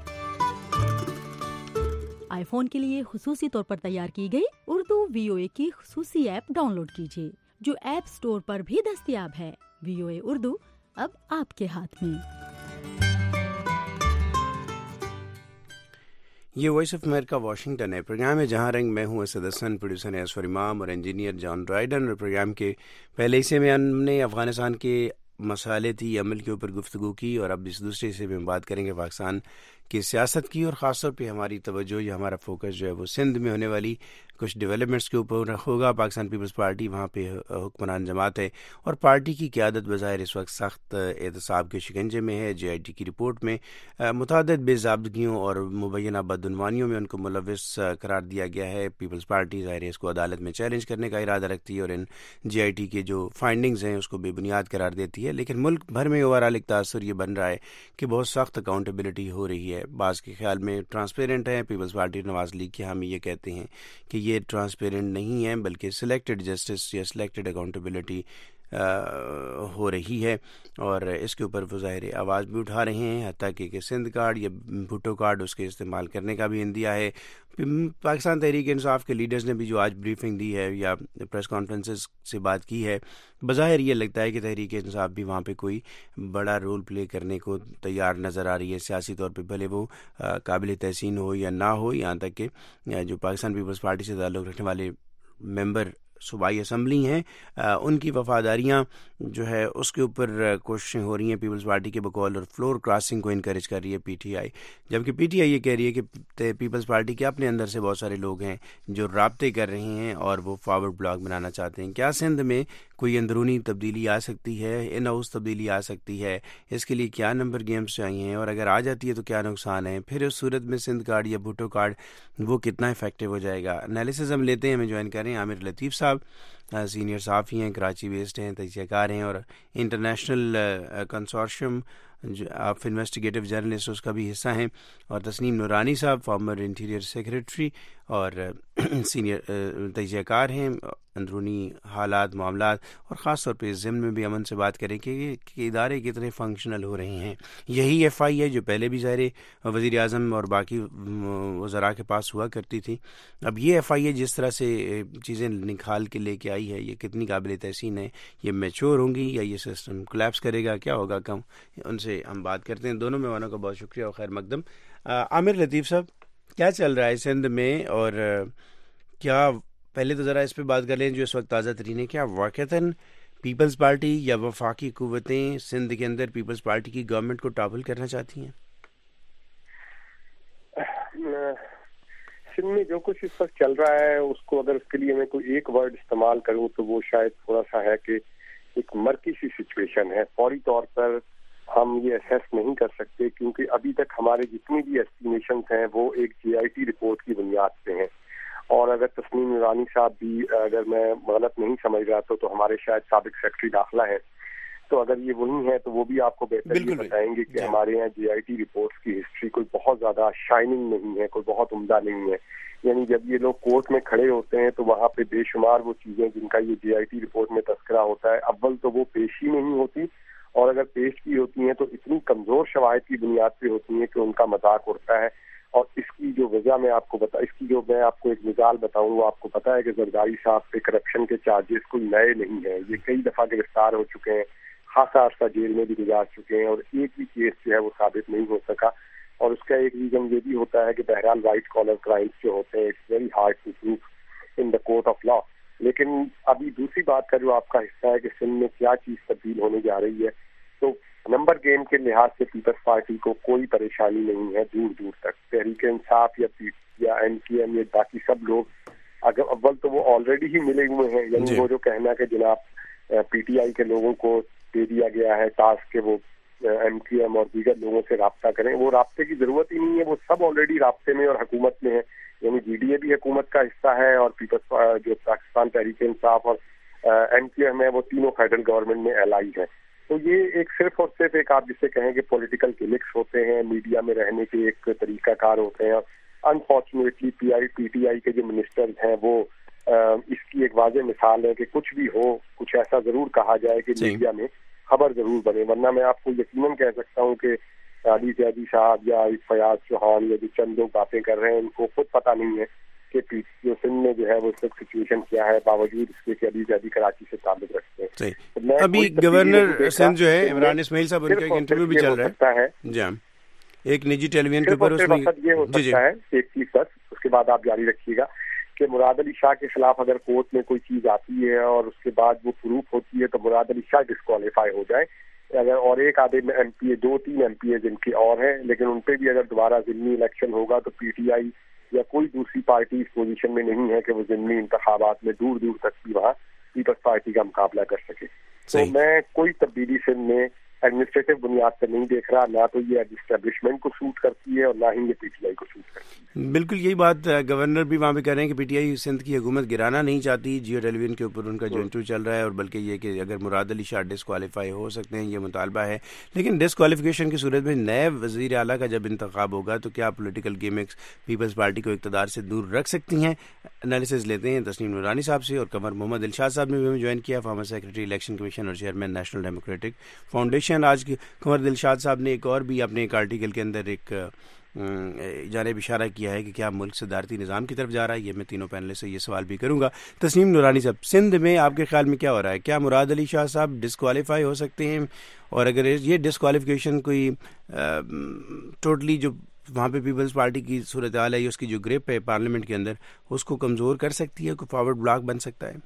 आईफोन के लिए खुसूसी तौर पर तैयार की गई उर्दू VOA की खुसूसी ऐप डाउनलोड कीजिए, जो ऐप स्टोर पर भी दस्तयाब है। VOA उर्दू अब आपके हाथ में। ये वॉइस ऑफ अमेरिका वाशिंगटन है। प्रोग्राम है जहां रंग। मैं हूं असद हसन, प्रोड्यूसर है असफर इमाम और इंजीनियर जॉन ड्राइडन। और प्रोग्राम के पहले हिस्से में हमने अफगानिस्तान के मसालेती अमल के ऊपर गुफ्तगू की, और अब इस दूसरे हिस्से में बात करेंगे पाकिस्तान की सियासत की, और ख़ास तौर पे हमारी तवज्जो या हमारा फोकस जो है वो सिंध में होने वाली कुछ डेवलपमेंट्स के ऊपर होगा। पाकिस्तान पीपल्स पार्टी वहाँ पे हुक्मरान जमात है, और पार्टी की क़यादत बज़ाहिर इस वक्त सख्त एहतसाब के शिकंजे में है। JIT की रिपोर्ट में मुतअद्दिद बेज़ाब्तगियों और मुबैना बदउनवानियों में उनको मुलव्विस करार दिया गया है। पीपल्स पार्टी ज़ाहिर है इसको अदालत में चैलेंज करने का इरादा रखती है, और इन JIT के जो फाइंडिंग्स हैं उसको बेबुनियाद करार देती है। लेकिन मुल्क भर में ओवरऑल एक तासुर ये बन रहा है कि बहुत सख्त अकाउंटेबिलिटी हो रही है। बाज़ के ख्याल में ट्रांसपेरेंट है। पीपल्स पार्टी नवाज लीग के हामी ये कहते हैं कि ये ट्रांसपेरेंट नहीं है, बल्कि सिलेक्टेड जस्टिस या सिलेक्टेड अकाउंटेबिलिटी हो रही है, और इसके ऊपर वो ज़ाहिर आवाज़ भी उठा रहे हैं। हत्ता कि सिंध कार्ड या भुट्टो कार्ड उसके इस्तेमाल करने का भी इंदिया है। पाकिस्तान तहरीक इंसाफ के लीडर्स ने भी जो आज ब्रीफिंग दी है या प्रेस कॉन्फ्रेंसेस से बात की है, बज़ाहिर ये लगता है कि तहरीक इंसाफ भी वहाँ पे कोई बड़ा रोल प्ले करने को तैयार नज़र आ रही है सियासी तौर पे, भले वो काबिल तहसीन हो या ना हो। यहाँ तक कि जो पाकिस्तान पीपल्स पार्टी से ताल्लुक़ रखने वाले मेंबर सूबाई असम्बली हैं, उनकी वफादारियाँ जो है उसके ऊपर कोशिशें हो रही हैं पीपल्स पार्टी के बकौल, और फ्लोर क्रॉसिंग को इनकरेज कर रही है PTI। जबकि PTI ये कह रही है कि पीपल्स पार्टी के अपने अंदर से बहुत सारे लोग हैं जो राब्ते कर रहे हैं और वो फॉरवर्ड ब्लॉक बनाना चाहते हैं। क्या सिंध में कोई अंदरूनी तब्दीली आ सकती है, इन हाउस तब्दीली आ सकती है? इसके लिए क्या नंबर गेम्स चाहिए हैं, और अगर आ जाती है तो क्या नुकसान है? फिर उस सूरत में सिंध कार्ड या भुट्टो कार्ड वो कितना इफेक्टिव हो जाएगा? एनालिसिस हम लेते हैं। हमें ज्वाइन करें आमिर लतीफ़ साहब, सीनियर साफ़ी हैं, कराची बेस्ड हैं, तजज़ियाकार हैं, और international consortium of investigative journalist उसका भी हिस्सा हैं, और तस्नीम नूरानी साहब फॉर्मर इंटीरियर सेक्रेटरी और सीनियर तजज़ियाकार हैं, अंदरूनी हालात मामलात और ख़ास तौर पे ज़िम्न में भी अमन से बात करें कि इदारे कितने फंक्शनल हो रहे हैं। यही FI है जो पहले भी ज़ाहिर वज़ीर आज़म और बाकी वज़रा के पास हुआ करती थी। अब ये FI है जिस तरह से चीज़ें निकाल के लेके आई है, ये कितनी काबिल तहसीन है? ये मैच्योर होंगी या ये सिस्टम कोलैप्स करेगा? क्या होगा कम? उनसे हम बात करते हैं। दोनों मेहमानों का बहुत शुक्रिया और खैर मकदम। आमिर लतीफ़ साहब, क्या चल रहा है सिंध में, और क्या पहले तो ज़रा इस पे बात कर लें जो इस वक्त ताज़ा तरीन है, क्या वाक़तन पीपल्स पार्टी या वफाकी कुव्वतें सिंध के अंदर पीपल्स पार्टी की गवर्नमेंट को टॉपल करना चाहती हैं? सिंध में जो कुछ इस वक्त चल रहा है उसको अगर उसके लिए मैं कोई एक वर्ड इस्तेमाल करूं तो वो शायद थोड़ा सा है कि एक मर्की सी सिचुएशन है। फौरी तौर पर हम ये असेस नहीं कर सकते क्योंकि अभी तक हमारे जितनी भी एस्टिमेशंस हैं वो एक JIT रिपोर्ट की बुनियाद पे हैं। और अगर तस्नीम नूरानी साहब भी, अगर मैं गलत नहीं समझ रहा तो हमारे शायद साबिक सेक्रेटरी दाखिला है, तो अगर ये वही है तो वो भी आपको बेहतर ये बताएंगे कि हमारे यहाँ JIT रिपोर्ट्स की हिस्ट्री कोई बहुत ज्यादा शाइनिंग नहीं है, कोई बहुत उम्दा नहीं है। यानी जब ये लोग कोर्ट में खड़े होते हैं तो वहाँ पे बेशुमार वो चीजें जिनका ये JIT रिपोर्ट में तस्करा होता है, अव्वल तो वो पेश ही नहीं होती, और अगर पेश की होती हैं तो इतनी कमजोर शवाहिद की बुनियाद पे होती हैं कि उनका मजाक उड़ता है। और इसकी जो वजह मैं आपको मैं आपको एक मिसाल बताऊं, वो आपको पता है कि जरदारी साहब पे करप्शन के चार्जेस कोई नए नहीं है, ये कई दफा गिरफ्तार हो चुके हैं, खासा अरसा जेल में भी गुजार चुके हैं, और एक भी केस जो है वो साबित नहीं हो सका। और उसका एक रीजन ये भी होता है कि बहरहाल वाइट कॉलर क्राइम्स जो होते हैं it's very hard to prove in the court of law. लेकिन अभी दूसरी बात का जो आपका हिस्सा है कि सिंध में क्या चीज तब्दील होने जा रही है, तो नंबर गेम के लिहाज से पीपल्स पार्टी को कोई परेशानी नहीं है दूर दूर तक। तहरीक इंसाफ या NPM या बाकी सब लोग अगर अव्वल तो वो ऑलरेडी ही मिले हुए हैं, यानी वो जो कहना कि जनाब PTI के लोगों को दे दिया गया है टास्क के वो MQM और दीगर लोगों से राब्ता करें, वो राब्ते की जरूरत ही नहीं है, वो सब ऑलरेडी राब्ते में और हुकूमत में है। यानी GDA भी हुकूमत का हिस्सा है, और पीपल्स जो पाकिस्तान तहरीक इंसाफ और NQM है वो तीनों फेडरल गवर्नमेंट में एलाई है। तो ये एक सिर्फ और सिर्फ एक आप जिसे कहें कि पॉलिटिकल गिमिक्स होते हैं, मीडिया में रहने के एक तरीकाकार होते हैं, انفارچونیٹلی پی ٹی آئی کے جو منسٹرز ہیں وہ اس کی ایک واضح مثال ہے کہ کچھ بھی ہو کچھ ایسا ضرور کہا جائے کہ میڈیا میں خبر ضرور بنے، ورنہ میں آپ کو یقیناً کہہ سکتا ہوں کہ علی زیدی صاحب یا فیاض چوہان یا جو چند لوگ باتیں کر رہے ہیں ان کو خود پتہ نہیں ہے کہ جو سندھ میں جو ہے وہ اس وقت سچویشن کیا ہے، باوجود اس کے کہ علی زیدی کراچی سے تعلق رکھتے ہیں۔ ابھی گورنر سندھ جو ہے عمران اسماعیل صاحب ان کا ایک انٹرویو بھی چل رہا ہے جی ہاں ایک نجی ٹیلی ویژن کے اوپر، اس میں یہ ہو سکتا ہے ایک چیز بس، اس کے بعد آپ جاری رکھیے گا کہ مراد علی شاہ کے خلاف اگر کورٹ میں کوئی چیز آتی ہے اور اس کے بعد وہ پروف ہوتی ہے تو مراد علی شاہ ڈسکوالیفائی ہو جائے، اگر اور ایک آدھے ایم پی اے 2-3 ایم پی اے جن کے اور ہیں لیکن ان پہ بھی اگر دوبارہ ضمنی الیکشن ہوگا تو پی ٹی آئی یا کوئی دوسری پارٹی اس پوزیشن میں نہیں ہے کہ وہ ضمنی انتخابات میں دور دور تک بھی وہاں پیپلز پارٹی کا مقابلہ کر سکے۔ تو میں کوئی تبدیلی سندھ میں ایڈمنسٹریٹو بنیاد پر نہیں دیکھ رہا، نہ تو یہ اسٹیبلشمنٹ کو سوٹ کرتی ہے اور نہ ہی یہ پی ٹی آئی کو سوٹ کرتی ہے۔ بالکل یہی بات گورنر بھی وہاں پہ کہہ رہے ہیں کہ پی ٹی آئی سندھ کی حکومت گرانا نہیں چاہتی، جیو ٹیلی ویژن کے اوپر ان کا جو انٹرویو چل رہا ہے، اور بلکہ یہ کہ اگر مراد علی شاہ ڈسکوالیفائی ہو سکتے ہیں یہ مطالبہ ہے، لیکن ڈسکوالیفیکیشن کی صورت میں نئے وزیر اعلیٰ کا جب انتخاب ہوگا تو کیا پولیٹیکل گیمکس پیپلز پارٹی کو اقتدار سے دور رکھ سکتی ہیں؟ انالیسز لیتے ہیں تسنیم نورانی صاحب سے، اور قمر محمد دلشاد صاحب نے بھی ہمیں جوائن کیا، فارمر سیکرٹری الیکشن کمیشن اور چیئرمین نیشنل ڈیموکریٹک فاؤنڈیشن۔ آج کی قمر دلشاد صاحب نے ایک اور بھی اپنے ایک آرٹیکل کے اندر ایک جانب اشارہ کیا ہے کہ کیا ملک صدارتی نظام کی طرف جا رہا ہے، یہ میں تینوں پینل سے یہ سوال بھی کروں گا۔ تسنیم نورانی صاحب، سندھ میں آپ کے خیال میں کیا ہو رہا ہے؟ کیا مراد علی شاہ صاحب ڈسکوالیفائی ہو سکتے ہیں؟ اور اگر یہ ڈسکوالیفیکیشن کوئی ٹوٹلی جو وہاں پہ پیپلز پارٹی کی صورتحال ہے، اس کی جو گرپ ہے پارلیمنٹ کے اندر، اس کو کمزور کر سکتی ہے، کوئی فارورڈ بلاک بن سکتا ہے؟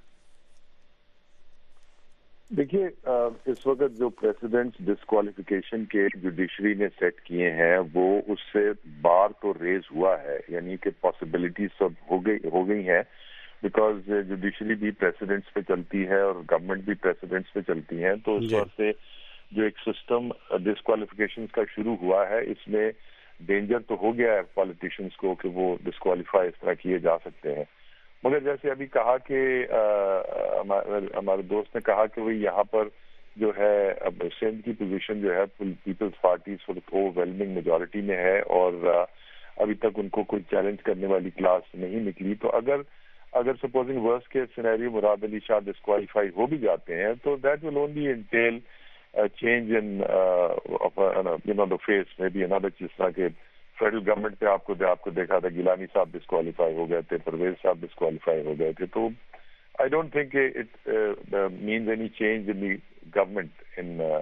دیکھیے اس وقت جو پریسیڈنٹس ڈسکوالیفیکیشن کے جوڈیشری نے سیٹ کیے ہیں وہ اس سے بار تو ریز ہوا ہے، یعنی کہ پاسبلٹی سب ہو گئی ہیں، بیکاز جوڈیشری بھی پریسیڈنٹس پہ چلتی ہے اور گورنمنٹ بھی پریسیڈنٹس پہ چلتی ہیں، تو اس وقت سے جو ایک سسٹم ڈسکوالیفیکیشن کا شروع ہوا ہے اس میں ڈینجر تو ہو گیا ہے پالیٹیشنس کو کہ وہ ڈسکوالیفائی اس طرح کیے جا سکتے ہیں۔ مگر جیسے ابھی کہا کہ ہمارے دوست نے کہا کہ وہ یہاں پر جو ہے اب سندھ کی پوزیشن جو ہے peoples party overwhelming majority میں ہے اور ابھی تک ان کو کوئی چیلنج کرنے والی کلاس نہیں نکلی، تو اگر supposing worst case scenario Murad Ali Shah disqualify ہو بھی جاتے ہیں تو that will only entail change in the face میں بھی another جس طرح کہ فیڈرل گورنمنٹ پہ آپ کو دیکھا تھا گیلانی صاحب ڈسکوالیفائی ہو گئے تھے، پرویز صاحب ڈسکوالیفائی ہو گئے تھے، تو I don't think it means any change in the government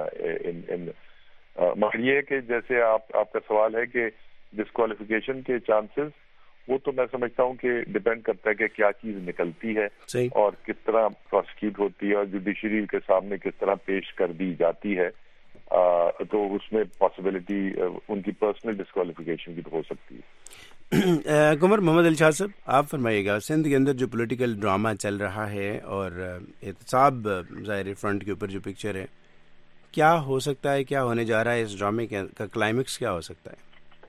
مگر یہ کہ جیسے آپ کا سوال ہے کہ ڈسکوالیفیکیشن کے چانسز، وہ تو میں سمجھتا ہوں کہ ڈیپینڈ کرتا ہے کہ کیا چیز نکلتی ہے اور کس طرح پروسیکیوٹ ہوتی ہے اور جوڈیشری کے سامنے کس طرح پیش کر دی جاتی ہے، تو اس میں پاسبلٹی ان کی پرسنل ڈسکوالیفیکیشن کی تو ہو سکتی ہے۔ قمر محمد دلشاد صاحب آپ فرمائیے گا، سندھ کے اندر جو پولیٹیکل ڈرامہ چل رہا ہے اور احتساب ظاہر فرنٹ کے اوپر جو پکچر ہے، کیا ہو سکتا ہے، کیا ہونے جا رہا ہے اس ڈرامے کا کلائمیکس کیا ہو سکتا ہے؟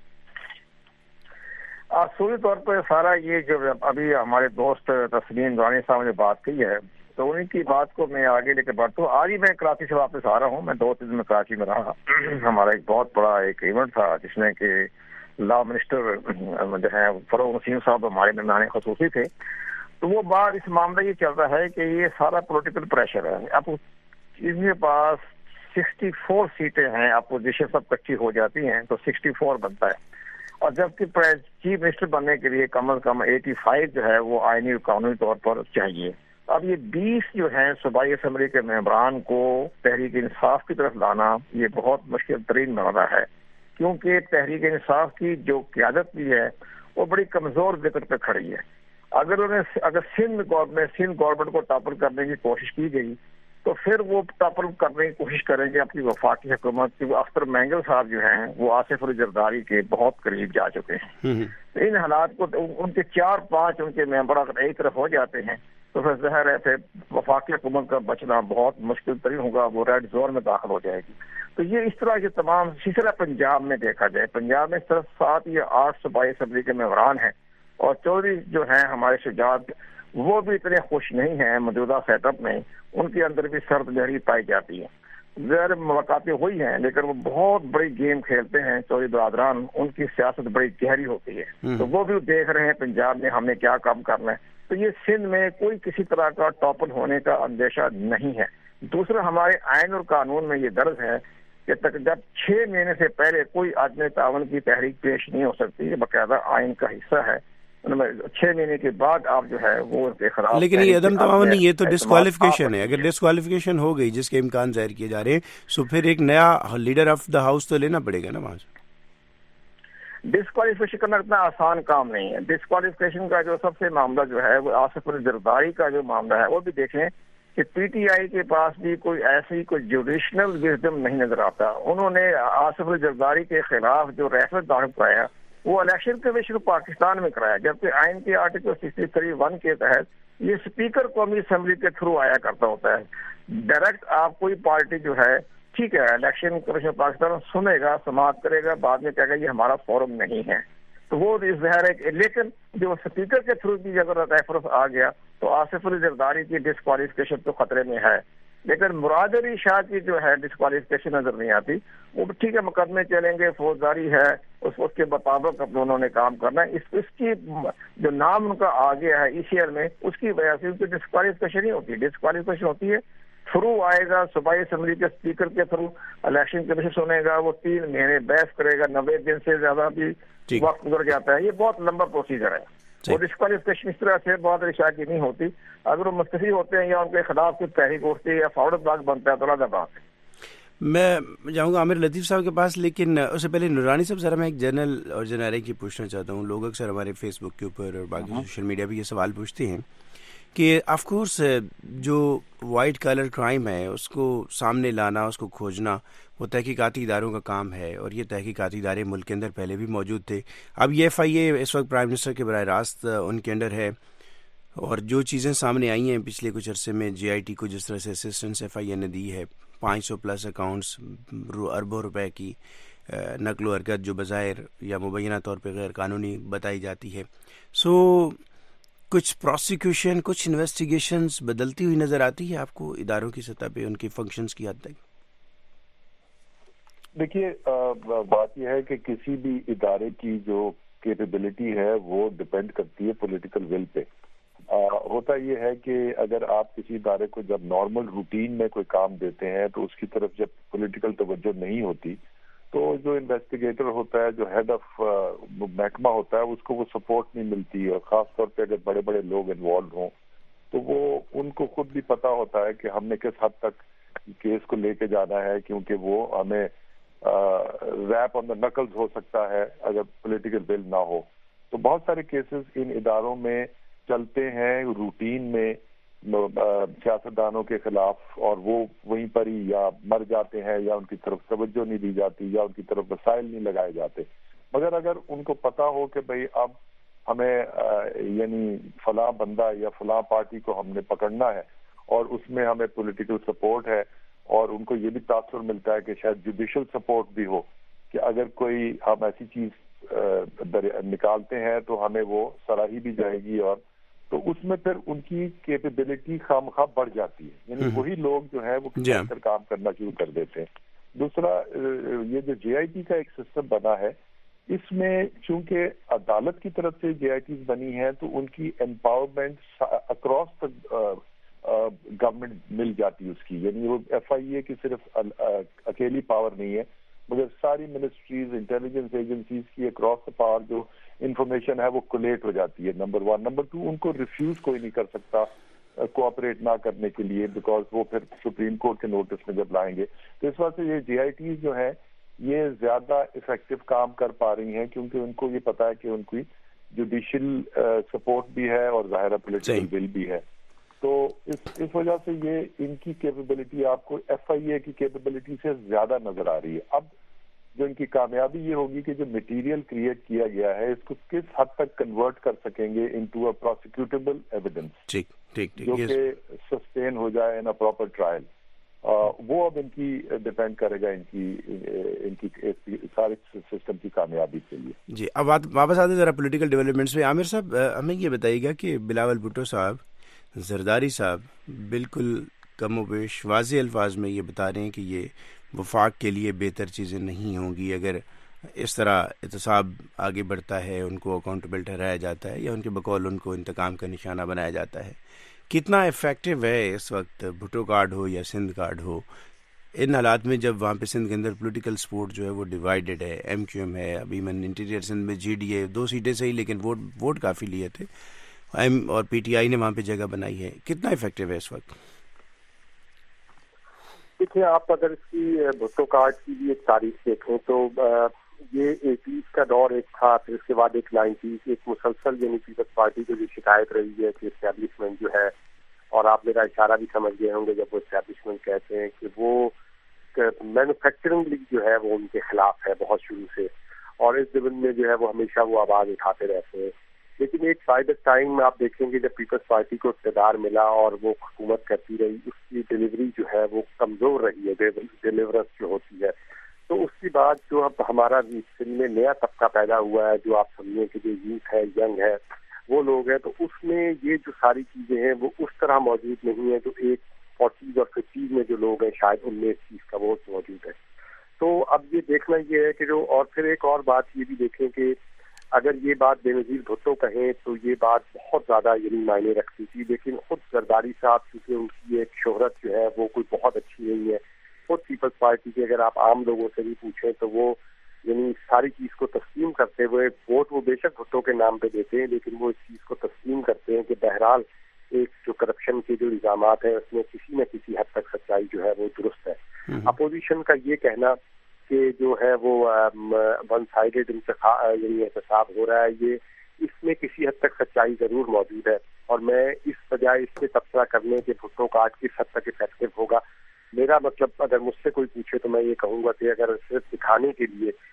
اصولی طور پر سارا یہ جو ابھی ہمارے دوست تسنیم نورانی صاحب نے بات کی ہے تو ان کی بات کو میں آگے لے کے بڑھتا ہوں۔ آج ہی میں کراچی سے واپس آ رہا ہوں، میں 2-3 دن میں کراچی میں رہا۔ ہمارا ایک بہت بڑا ایک ایونٹ تھا جس میں کہ لا منسٹر جو ہے فروغ نسیم صاحب ہمارے مہمان خصوصی تھے، تو وہ بات اس معاملہ یہ چل رہا ہے کہ یہ سارا پولیٹیکل پریشر ہے۔ اب ان کے پاس 64 سیٹیں ہیں، اپوزیشن سب کچی ہو جاتی ہیں تو 64 بنتا ہے، اور جبکہ چیف منسٹر بننے کے لیے کم از کم 85 جو ہے وہ آئینی اور قانونی طور پر چاہیے۔ اب یہ 20 جو ہیں صوبائی اسمبلی کے ممبران کو تحریک انصاف کی طرف لانا یہ بہت مشکل ترین معاملہ ہے، کیونکہ تحریک انصاف کی جو قیادت بھی ہے وہ بڑی کمزور وکٹ پہ کھڑی ہے۔ اگر سندھ گورنمنٹ کو ٹاپل کرنے کی کوشش کی گئی تو پھر وہ ٹاپل کرنے کی کوشش کریں گے اپنی وفاقی حکومت کی۔ اختر مینگل صاحب جو ہیں وہ آصف علی زرداری کے بہت قریب جا چکے ہیں، ان حالات کو ان کے 4-5 ان کے ممبر اگر ایک طرف ہو جاتے ہیں تو پھر ظاہر ہے پھر وفاقی حکومت کا بچنا بہت مشکل ترین ہوگا، وہ ریڈ زون میں داخل ہو جائے گی۔ تو یہ اس طرح کے تمام سلسلہ پنجاب میں دیکھا جائے، پنجاب میں صرف 7 یا 8 صوبائی اسمبلی کے ممبران ہیں، اور چودھری جو ہیں ہمارے شجاعت وہ بھی اتنے خوش نہیں ہیں موجودہ سیٹ اپ میں، ان کے اندر بھی سرد لہری پائی جاتی ہے۔ غیر ملاقاتیں ہوئی ہیں، لیکن وہ بہت بڑی گیم کھیلتے ہیں چودھری برادران، ان کی سیاست بڑی گہری ہوتی ہے، تو وہ بھی دیکھ رہے ہیں پنجاب میں ہم نے کیا کام کرنا ہے. تو یہ سندھ میں کوئی کسی طرح کا ٹاپل ہونے کا اندیشہ نہیں ہے. دوسرا ہمارے آئین اور قانون میں یہ درج ہے کہ تک جب 6 مہینے سے پہلے کوئی عدم تعاون کی تحریک پیش نہیں ہو سکتی، یہ باقاعدہ آئین کا حصہ ہے. 6 مہینے کے بعد آپ جو ہے وہ ان کے خلاف. لیکن یہ عدم تعاون نہیں، یہ تو ڈسکوالیفیکیشن ہے. اگر ڈسکوالیفیکیشن ہو گئی جس کے امکان ظاہر کیے جا رہے ہیں، تو پھر ایک نیا لیڈر آف دا ہاؤس تو لینا پڑے گا نا وہاں سے. ڈسکوالیفیکیشن کرنا اتنا آسان کام نہیں ہے. ڈسکوالیفیکیشن کا جو سب سے معاملہ جو ہے وہ آصف علی زرداری کا جو معاملہ ہے، وہ بھی دیکھیں کہ پی ٹی آئی کے پاس بھی کوئی ایسی کوئی جوڈیشنل وزڈم نہیں نظر آتا. انہوں نے آصف علی زرداری کے خلاف جو ریفرنس داخل کرایا وہ الیکشن کمیشن پاکستان میں کرایا، جبکہ آئین کے آرٹیکل 63(1) کے تحت یہ اسپیکر قومی اسمبلی کے تھرو آیا کرتا ہوتا ہے. ڈائریکٹ آپ کوئی پارٹی جو ہے، ٹھیک ہے، الیکشن کمیشن پاکستان سنے گا، سماعت کرے گا، بعد میں کہے گا یہ ہمارا فورم نہیں ہے، تو وہ ظاہر ہے. لیکن جو اسپیکر کے تھرو بھی اگر ریفرنس آ گیا تو آصف علی زرداری کی ڈسکوالیفیکیشن تو خطرے میں ہے. لیکن مراد علی شاہ کی جو ہے ڈسکوالیفیکیشن نظر نہیں آتی. وہ ٹھیک ہے، مقدمے چلیں گے، فوجداری ہے، اس کے مطابق انہوں نے کام کرنا ہے. اس کی جو نام ان کا آ گیا ہے ECL میں، اس کی وجہ سے ان کی ڈسکوالیفیکیشن نہیں ہوتی. ڈسکوالیفیکیشن ہوتی ہے تھرو آئے گا صوبائی اسمبلی کے اسپیکر کے تھرو، الیکشن کمیشن سنے گا، وہ 3 مہینے بحث کرے گا، 90 دن سے زیادہ بھی وقت گزر جاتا ہے. یہ بہت لمبا پروسیجر ہے. وہ ڈسکوالیفیکیشن اس طرح سے بہت شاہ کی نہیں ہوتی. اگر وہ مستفی ہوتے ہیں یا ان کے خلاف کوئی تحریک اٹھتی ہے یا فوراً باغ بنتا ہے تو الگ بات ہے. میں جاؤں گا عامر لطیف صاحب کے پاس، لیکن اس سے پہلے نورانی صاحب ذرا میں ایک جنرل اور جنریک کی پوچھنا چاہتا ہوں. لوگ اکثر ہمارے فیس بک کے اوپر اور باقی سوشل میڈیا پہ یہ سوال پوچھتے ہیں کہ آف کورس جو وائٹ کلر کرائم ہے اس کو سامنے لانا، اس کو کھوجنا، وہ تحقیقاتی اداروں کا کام ہے، اور یہ تحقیقاتی ادارے ملک کے اندر پہلے بھی موجود تھے. اب یہ FIA اس وقت پرائم منسٹر کے براہ راست ان کے انڈر ہے، اور جو چیزیں سامنے آئی ہیں پچھلے کچھ عرصے میں GIT کو جس طرح سے اسسٹنس FIA نے دی ہے، 500+ اکاؤنٹس، اربوں روپے کی نقل و حرکت جو بظاہر یا مبینہ طور پہ غیر قانونی بتائی جاتی ہے. سو کچھ پروسیکیوشن، کچھ انویسٹیگیشنز بدلتی ہوئی نظر آتی ہے آپ کو اداروں کی سطح پہ، ان کی فنکشنز کی حد تک؟ دیکھیے، بات یہ ہے کہ کسی بھی ادارے کی جو کیپیبلٹی ہے وہ ڈپینڈ کرتی ہے پولیٹیکل ول پہ. ہوتا یہ ہے کہ اگر آپ کسی ادارے کو جب نارمل روٹین میں کوئی کام دیتے ہیں تو اس کی طرف جب پولیٹیکل توجہ نہیں ہوتی تو جو انویسٹیگیٹر ہوتا ہے، جو ہیڈ آف محکمہ ہوتا ہے، اس کو وہ سپورٹ نہیں ملتی. اور خاص طور پہ اگر بڑے بڑے لوگ انوالوڈ ہوں تو وہ ان کو خود بھی پتا ہوتا ہے کہ ہم نے کس حد تک کیس کو لے کے جانا ہے، کیونکہ وہ ہمیں ریپ آن دا نکلز ہو سکتا ہے اگر پولیٹیکل ول نہ ہو. تو بہت سارے کیسز ان اداروں میں چلتے ہیں روٹین میں سیاستدانوں کے خلاف، اور وہ وہیں پر ہی یا مر جاتے ہیں یا ان کی طرف توجہ نہیں دی جاتی یا ان کی طرف وسائل نہیں لگائے جاتے. مگر اگر ان کو پتا ہو کہ بھئی اب ہمیں یعنی فلاں بندہ یا فلاں پارٹی کو ہم نے پکڑنا ہے اور اس میں ہمیں پولیٹیکل سپورٹ ہے، اور ان کو یہ بھی تاثر ملتا ہے کہ شاید جوڈیشل سپورٹ بھی ہو کہ اگر کوئی ہم ایسی چیز نکالتے ہیں تو ہمیں وہ سراہی بھی جائے گی، اور تو اس میں پھر ان کی کیپیبلٹی خواہ بڑھ جاتی ہے. یعنی وہی لوگ جو ہے وہ کام کرنا شروع کر دیتے ہیں. دوسرا، یہ جو GIT کا ایک سسٹم بنا ہے، اس میں چونکہ عدالت کی طرف سے GITs بنی ہیں تو ان کی امپاورمنٹ اکراس گورنمنٹ مل جاتی ہے اس کی. یعنی وہ FIA کی صرف اکیلی پاور نہیں ہے، مگر ساری منسٹریز، انٹیلیجنس ایجنسیز کی اکراس پاور جو انفارمیشن ہے وہ کولیٹ ہو جاتی ہے. نمبر 1. نمبر 2، ان کو ریفیوز کوئی نہیں کر سکتا کوآپریٹ نہ کرنے کے لیے، بیکاز وہ پھر سپریم کورٹ کے نوٹس میں جب لائیں گے. تو اس وجہ سے یہ GITs جو ہیں یہ زیادہ افیکٹو کام کر پا رہی ہیں، کیونکہ ان کو یہ پتا ہے کہ ان کی جوڈیشل سپورٹ بھی ہے اور ظاہر پولیٹیکل ول بھی ہے. تو اس وجہ سے یہ ان کی کیپیبلٹی آپ کو FIA کی کیپیبلٹی سے زیادہ نظر آ رہی ہے. اب جو ان کی کامیابی یہ ہوگی کہ جو مٹیریل کریٹ کیا گیا ہے اس کو کس حد تک کنورٹ کر سکیں گے انٹو اے پروسیکیوٹیبل ایویڈنس جو کہ سسٹین ہو جائے ان اے پراپر ٹرائل. وہ اب ان کی ڈیپینڈ کرے گا ان کی سارے سسٹم کی کامیابی کے لیے. جی، اب واپس آتے ذرا پولیٹیکل ڈیولپمنٹس پہ. عامر صاحب، ہمیں یہ بتائیے گا کہ بلاول بھٹو صاحب، زرداری صاحب بالکل کم و بیش واضح الفاظ میں یہ بتا رہے ہیں کہ یہ وفاق کے لیے بہتر چیزیں نہیں ہوں گی اگر اس طرح احتساب آگے بڑھتا ہے، ان کو اکاؤنٹیبل ٹھہرایا جاتا ہے یا ان کے بقول ان کو انتقام کا نشانہ بنایا جاتا ہے۔ کتنا افیکٹو ہے اس وقت بھٹو کارڈ ہو یا سندھ کارڈ ہو ان حالات میں جب وہاں پہ سندھ کے اندر پولیٹیکل سپورٹ جو ہے وہ ڈیوائیڈڈ ہے، ایم کیو ایم ہے، ابھی من انٹیریئر سندھ میں جی ڈی اے 2 سیٹیں صحیح لیکن ووٹ کافی لیے تھے، ایم اور پی ٹی آئی نے وہاں پہ جگہ بنائی ہے، کتنا افیکٹو ہے اس وقت؟ دیکھیے آپ اگر اس کی بھٹو کارڈ کی بھی ایک تاریخ دیکھیں تو یہ 80s کا دور ایک تھا، پھر اس کے بعد ایک 90s، ایک مسلسل یعنی پیپلز پارٹی کو جو شکایت رہی ہے کہ اسٹیبلشمنٹ جو ہے، اور آپ میرا اشارہ بھی سمجھ گئے ہوں گے جب وہ اسٹیبلشمنٹ کہتے ہیں کہ وہ مینوفیکچرنگ لیگ جو ہے وہ ان کے خلاف ہے بہت شروع سے، اور اس ضمن میں جو ہے وہ ہمیشہ وہ آواز اٹھاتے رہتے ہیں۔ لیکن ایک سائڈ ٹائم میں آپ دیکھیں گے جب پیپلز پارٹی کو اقتدار ملا اور وہ حکومت کرتی رہی، اس کی ڈلیوری جو ہے وہ کمزور رہی ہے، ڈلیورنس جو ہوتی ہے، تو اس کے بعد جو اب ہمارا سندھ میں نیا طبقہ پیدا ہوا ہے جو آپ سمجھیں کہ جو یوتھ ہے، ینگ ہے، وہ لوگ ہیں، تو اس میں یہ جو ساری چیزیں ہیں وہ اس طرح موجود نہیں ہے جو ایک 40s اور 50s میں جو لوگ ہیں شاید ان میں اس چیز کا ووٹ موجود ہے۔ تو اب یہ دیکھنا یہ ہے کہ جو، اور پھر ایک اور بات یہ بھی دیکھیں کہ اگر یہ بات بے نظیر بھٹو کہیں تو یہ بات بہت زیادہ یعنی معنی رکھتی تھی، لیکن خود زرداری صاحب کیونکہ ان کی ایک شہرت جو ہے وہ کوئی بہت اچھی نہیں ہے، خود پیپلز پارٹی کے اگر آپ عام لوگوں سے بھی پوچھیں تو وہ یعنی ساری چیز کو تسلیم کرتے ہوئے ووٹ وہ بے شک بھٹو کے نام پہ دیتے ہیں، لیکن وہ اس چیز کو تسلیم کرتے ہیں کہ بہرحال ایک جو کرپشن کے جو الزامات ہیں اس میں کسی نہ کسی حد تک سچائی جو ہے وہ درست ہے۔ اپوزیشن کا یہ کہنا کہ جو ہے وہ ون سائیڈڈ یعنی احتساب ہو رہا ہے، یہ اس میں کسی حد تک سچائی ضرور موجود ہے، اور میں اس بجائے اس پہ تبصرہ کرنے کے بھٹو کارڈ کس حد تک افیکٹو ہوگا، میرا مطلب اگر مجھ سے کوئی پوچھے تو میں یہ کہوں گا کہ اگر صرف دکھانے کے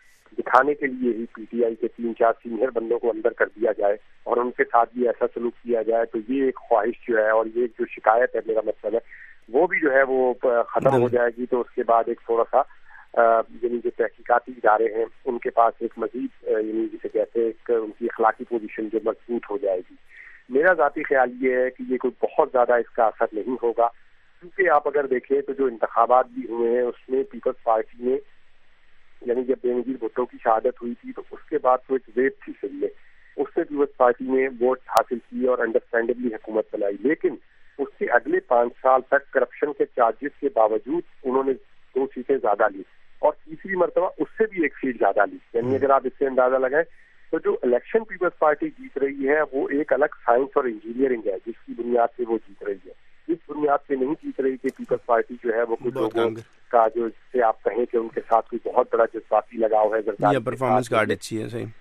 لیے ہی پی ٹی آئی کے 3-4 سینئر بندوں کو اندر کر دیا جائے اور ان کے ساتھ بھی ایسا سلوک کیا جائے تو یہ ایک خواہش جو ہے اور یہ جو شکایت ہے میرا مطلب ہے وہ بھی جو ہے وہ ختم ہو جائے گی، تو اس کے بعد ایک تھوڑا سا یعنی جو تحقیقاتی ادارے ہیں ان کے پاس ایک مزید یعنی جسے کہتے ہیں ایک ان کی اخلاقی پوزیشن جو مضبوط ہو جائے گی۔ میرا ذاتی خیال یہ ہے کہ یہ کوئی بہت زیادہ اس کا اثر نہیں ہوگا، کیونکہ آپ اگر دیکھیں تو جو انتخابات بھی ہوئے ہیں اس میں پیپلز پارٹی نے یعنی جب بے نظیر بھٹو کی شہادت ہوئی تھی تو اس کے بعد تو ایک ویو تھی سندھ میں، اس سے پیپلز پارٹی نے ووٹ حاصل کی اور انڈرسٹینڈبلی حکومت بنائی، لیکن اس کے اگلے 5 سال تک کرپشن کے چارجز کے باوجود انہوں نے 2 سیٹیں زیادہ لی اور تیسری مرتبہ اس سے بھی 1 سیٹ زیادہ لی، یعنی اگر آپ اس سے اندازہ لگائیں تو جو الیکشن پیپلز پارٹی جیت رہی ہے وہ ایک الگ سائنس اور انجینئرنگ ہے جس کی بنیاد پہ وہ جیت رہی ہے، اس بنیاد پہ نہیں جیت رہی کہ پیپلز پارٹی جو ہے وہ کچھ لوگوں کا جو سے آپ کہیں کہ ان کے ساتھ کوئی بہت بڑا جذباتی لگاؤ ہے، یا پرفارمنس کارڈ اچھی ہے، صحیح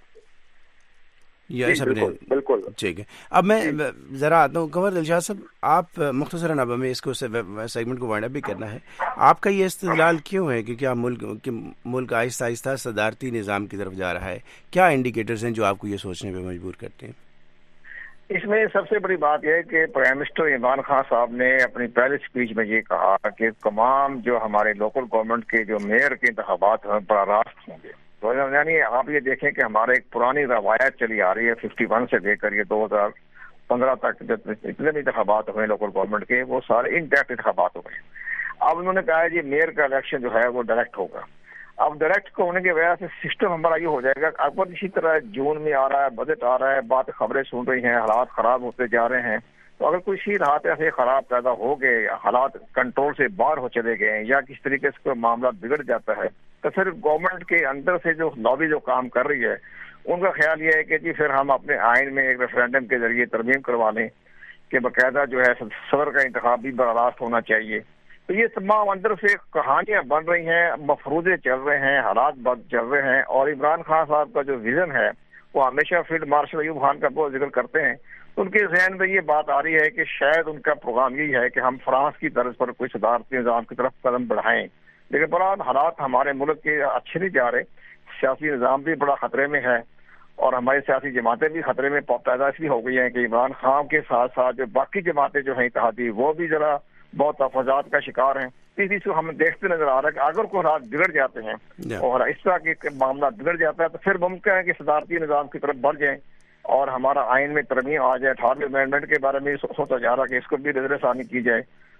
یا بالکل ٹھیک ہے۔ اب میں ذرا آتا ہوں کنور دلشاد صاحب، آپ مختصراً اب ہمیں اس کو سیگمنٹ کو وائنڈ اپ بھی کرنا ہے، آپ کا یہ استدلال کیوں ہے کہ کیا ملک آہستہ آہستہ صدارتی نظام کی طرف جا رہا ہے؟ کیا انڈیکیٹرز ہیں جو آپ کو یہ سوچنے پہ مجبور کرتے ہیں؟ اس میں سب سے بڑی بات یہ ہے کہ پرائم منسٹر عمران خان صاحب نے اپنی پہلی اسپیچ میں یہ کہا کہ تمام جو ہمارے لوکل گورنمنٹ کے جو میئر کے انتخابات ہیں براہ راست ہوں گے، تو یعنی آپ یہ دیکھیں کہ ہمارے ایک پرانی روایت چلی آ رہی ہے 51 سے لے کر یہ 2015 تک جتنے بھی انتخابات ہوئے لوکل گورنمنٹ کے وہ سارے انڈائریکٹ انتخابات ہوئے۔ اب انہوں نے کہا جی میئر کا الیکشن جو ہے وہ ڈائریکٹ ہوگا۔ اب ڈائریکٹ ہونے کی وجہ سے سسٹم ہمارا یہ ہو جائے گا، اکبر اسی طرح جون میں آ رہا ہے، بجٹ آ رہا ہے، بات خبریں سن رہی ہیں، حالات خراب ہوتے جا رہے ہیں، تو اگر کوئی سی حالات ایسے خراب پیدا ہو گئے، حالات کنٹرول سے باہر ہو چلے گئے یا کس طریقے سے کوئی معاملہ بگڑ جاتا ہے تو پھر گورنمنٹ کے اندر سے جو لابی جو کام کر رہی ہے ان کا خیال یہ ہے کہ جی پھر ہم اپنے آئین میں ایک ریفرینڈم کے ذریعے ترمیم کروا لیں کہ باقاعدہ جو ہے صدر کا انتخاب بھی براہ راست ہونا چاہیے۔ تو یہ تمام اندر سے کہانیاں بن رہی ہیں، مفروضے چل رہے ہیں، حالات چل رہے ہیں، اور عمران خان صاحب کا جو ویژن ہے وہ ہمیشہ فیلڈ مارشل ایوب خان کا بہت ذکر کرتے ہیں، تو ان کے ذہن میں یہ بات آ رہی ہے کہ شاید ان کا پروگرام یہی ہے کہ ہم فرانس کی طرز پر کوئی صدارتی نظام کی طرف قدم بڑھائیں، لیکن برحال حالات ہمارے ملک کے اچھے نہیں جا رہے، سیاسی نظام بھی بڑا خطرے میں ہے اور ہماری سیاسی جماعتیں بھی خطرے میں پیدا اس لیے ہو گئی ہیں کہ عمران خان کے ساتھ ساتھ جو باقی جماعتیں جو ہیں اتحادی وہ بھی ذرا بہت تفاوضات کا شکار ہیں۔ اسی سے ہم دیکھتے نظر آ رہا ہے کہ اگر کوئی حالات بگڑ جاتے ہیں اور اس طرح کے معاملہ بگڑ جاتا ہے تو پھر ممکن ہے کہ صدارتی نظام کی طرف بڑھ جائیں اور ہمارا آئین میں ترمیم آ جائے۔ 18ویں امینڈمنٹ کے بارے میں سوچا جا رہا ہے کہ اس کو بھی نظر ثانی کی جائے،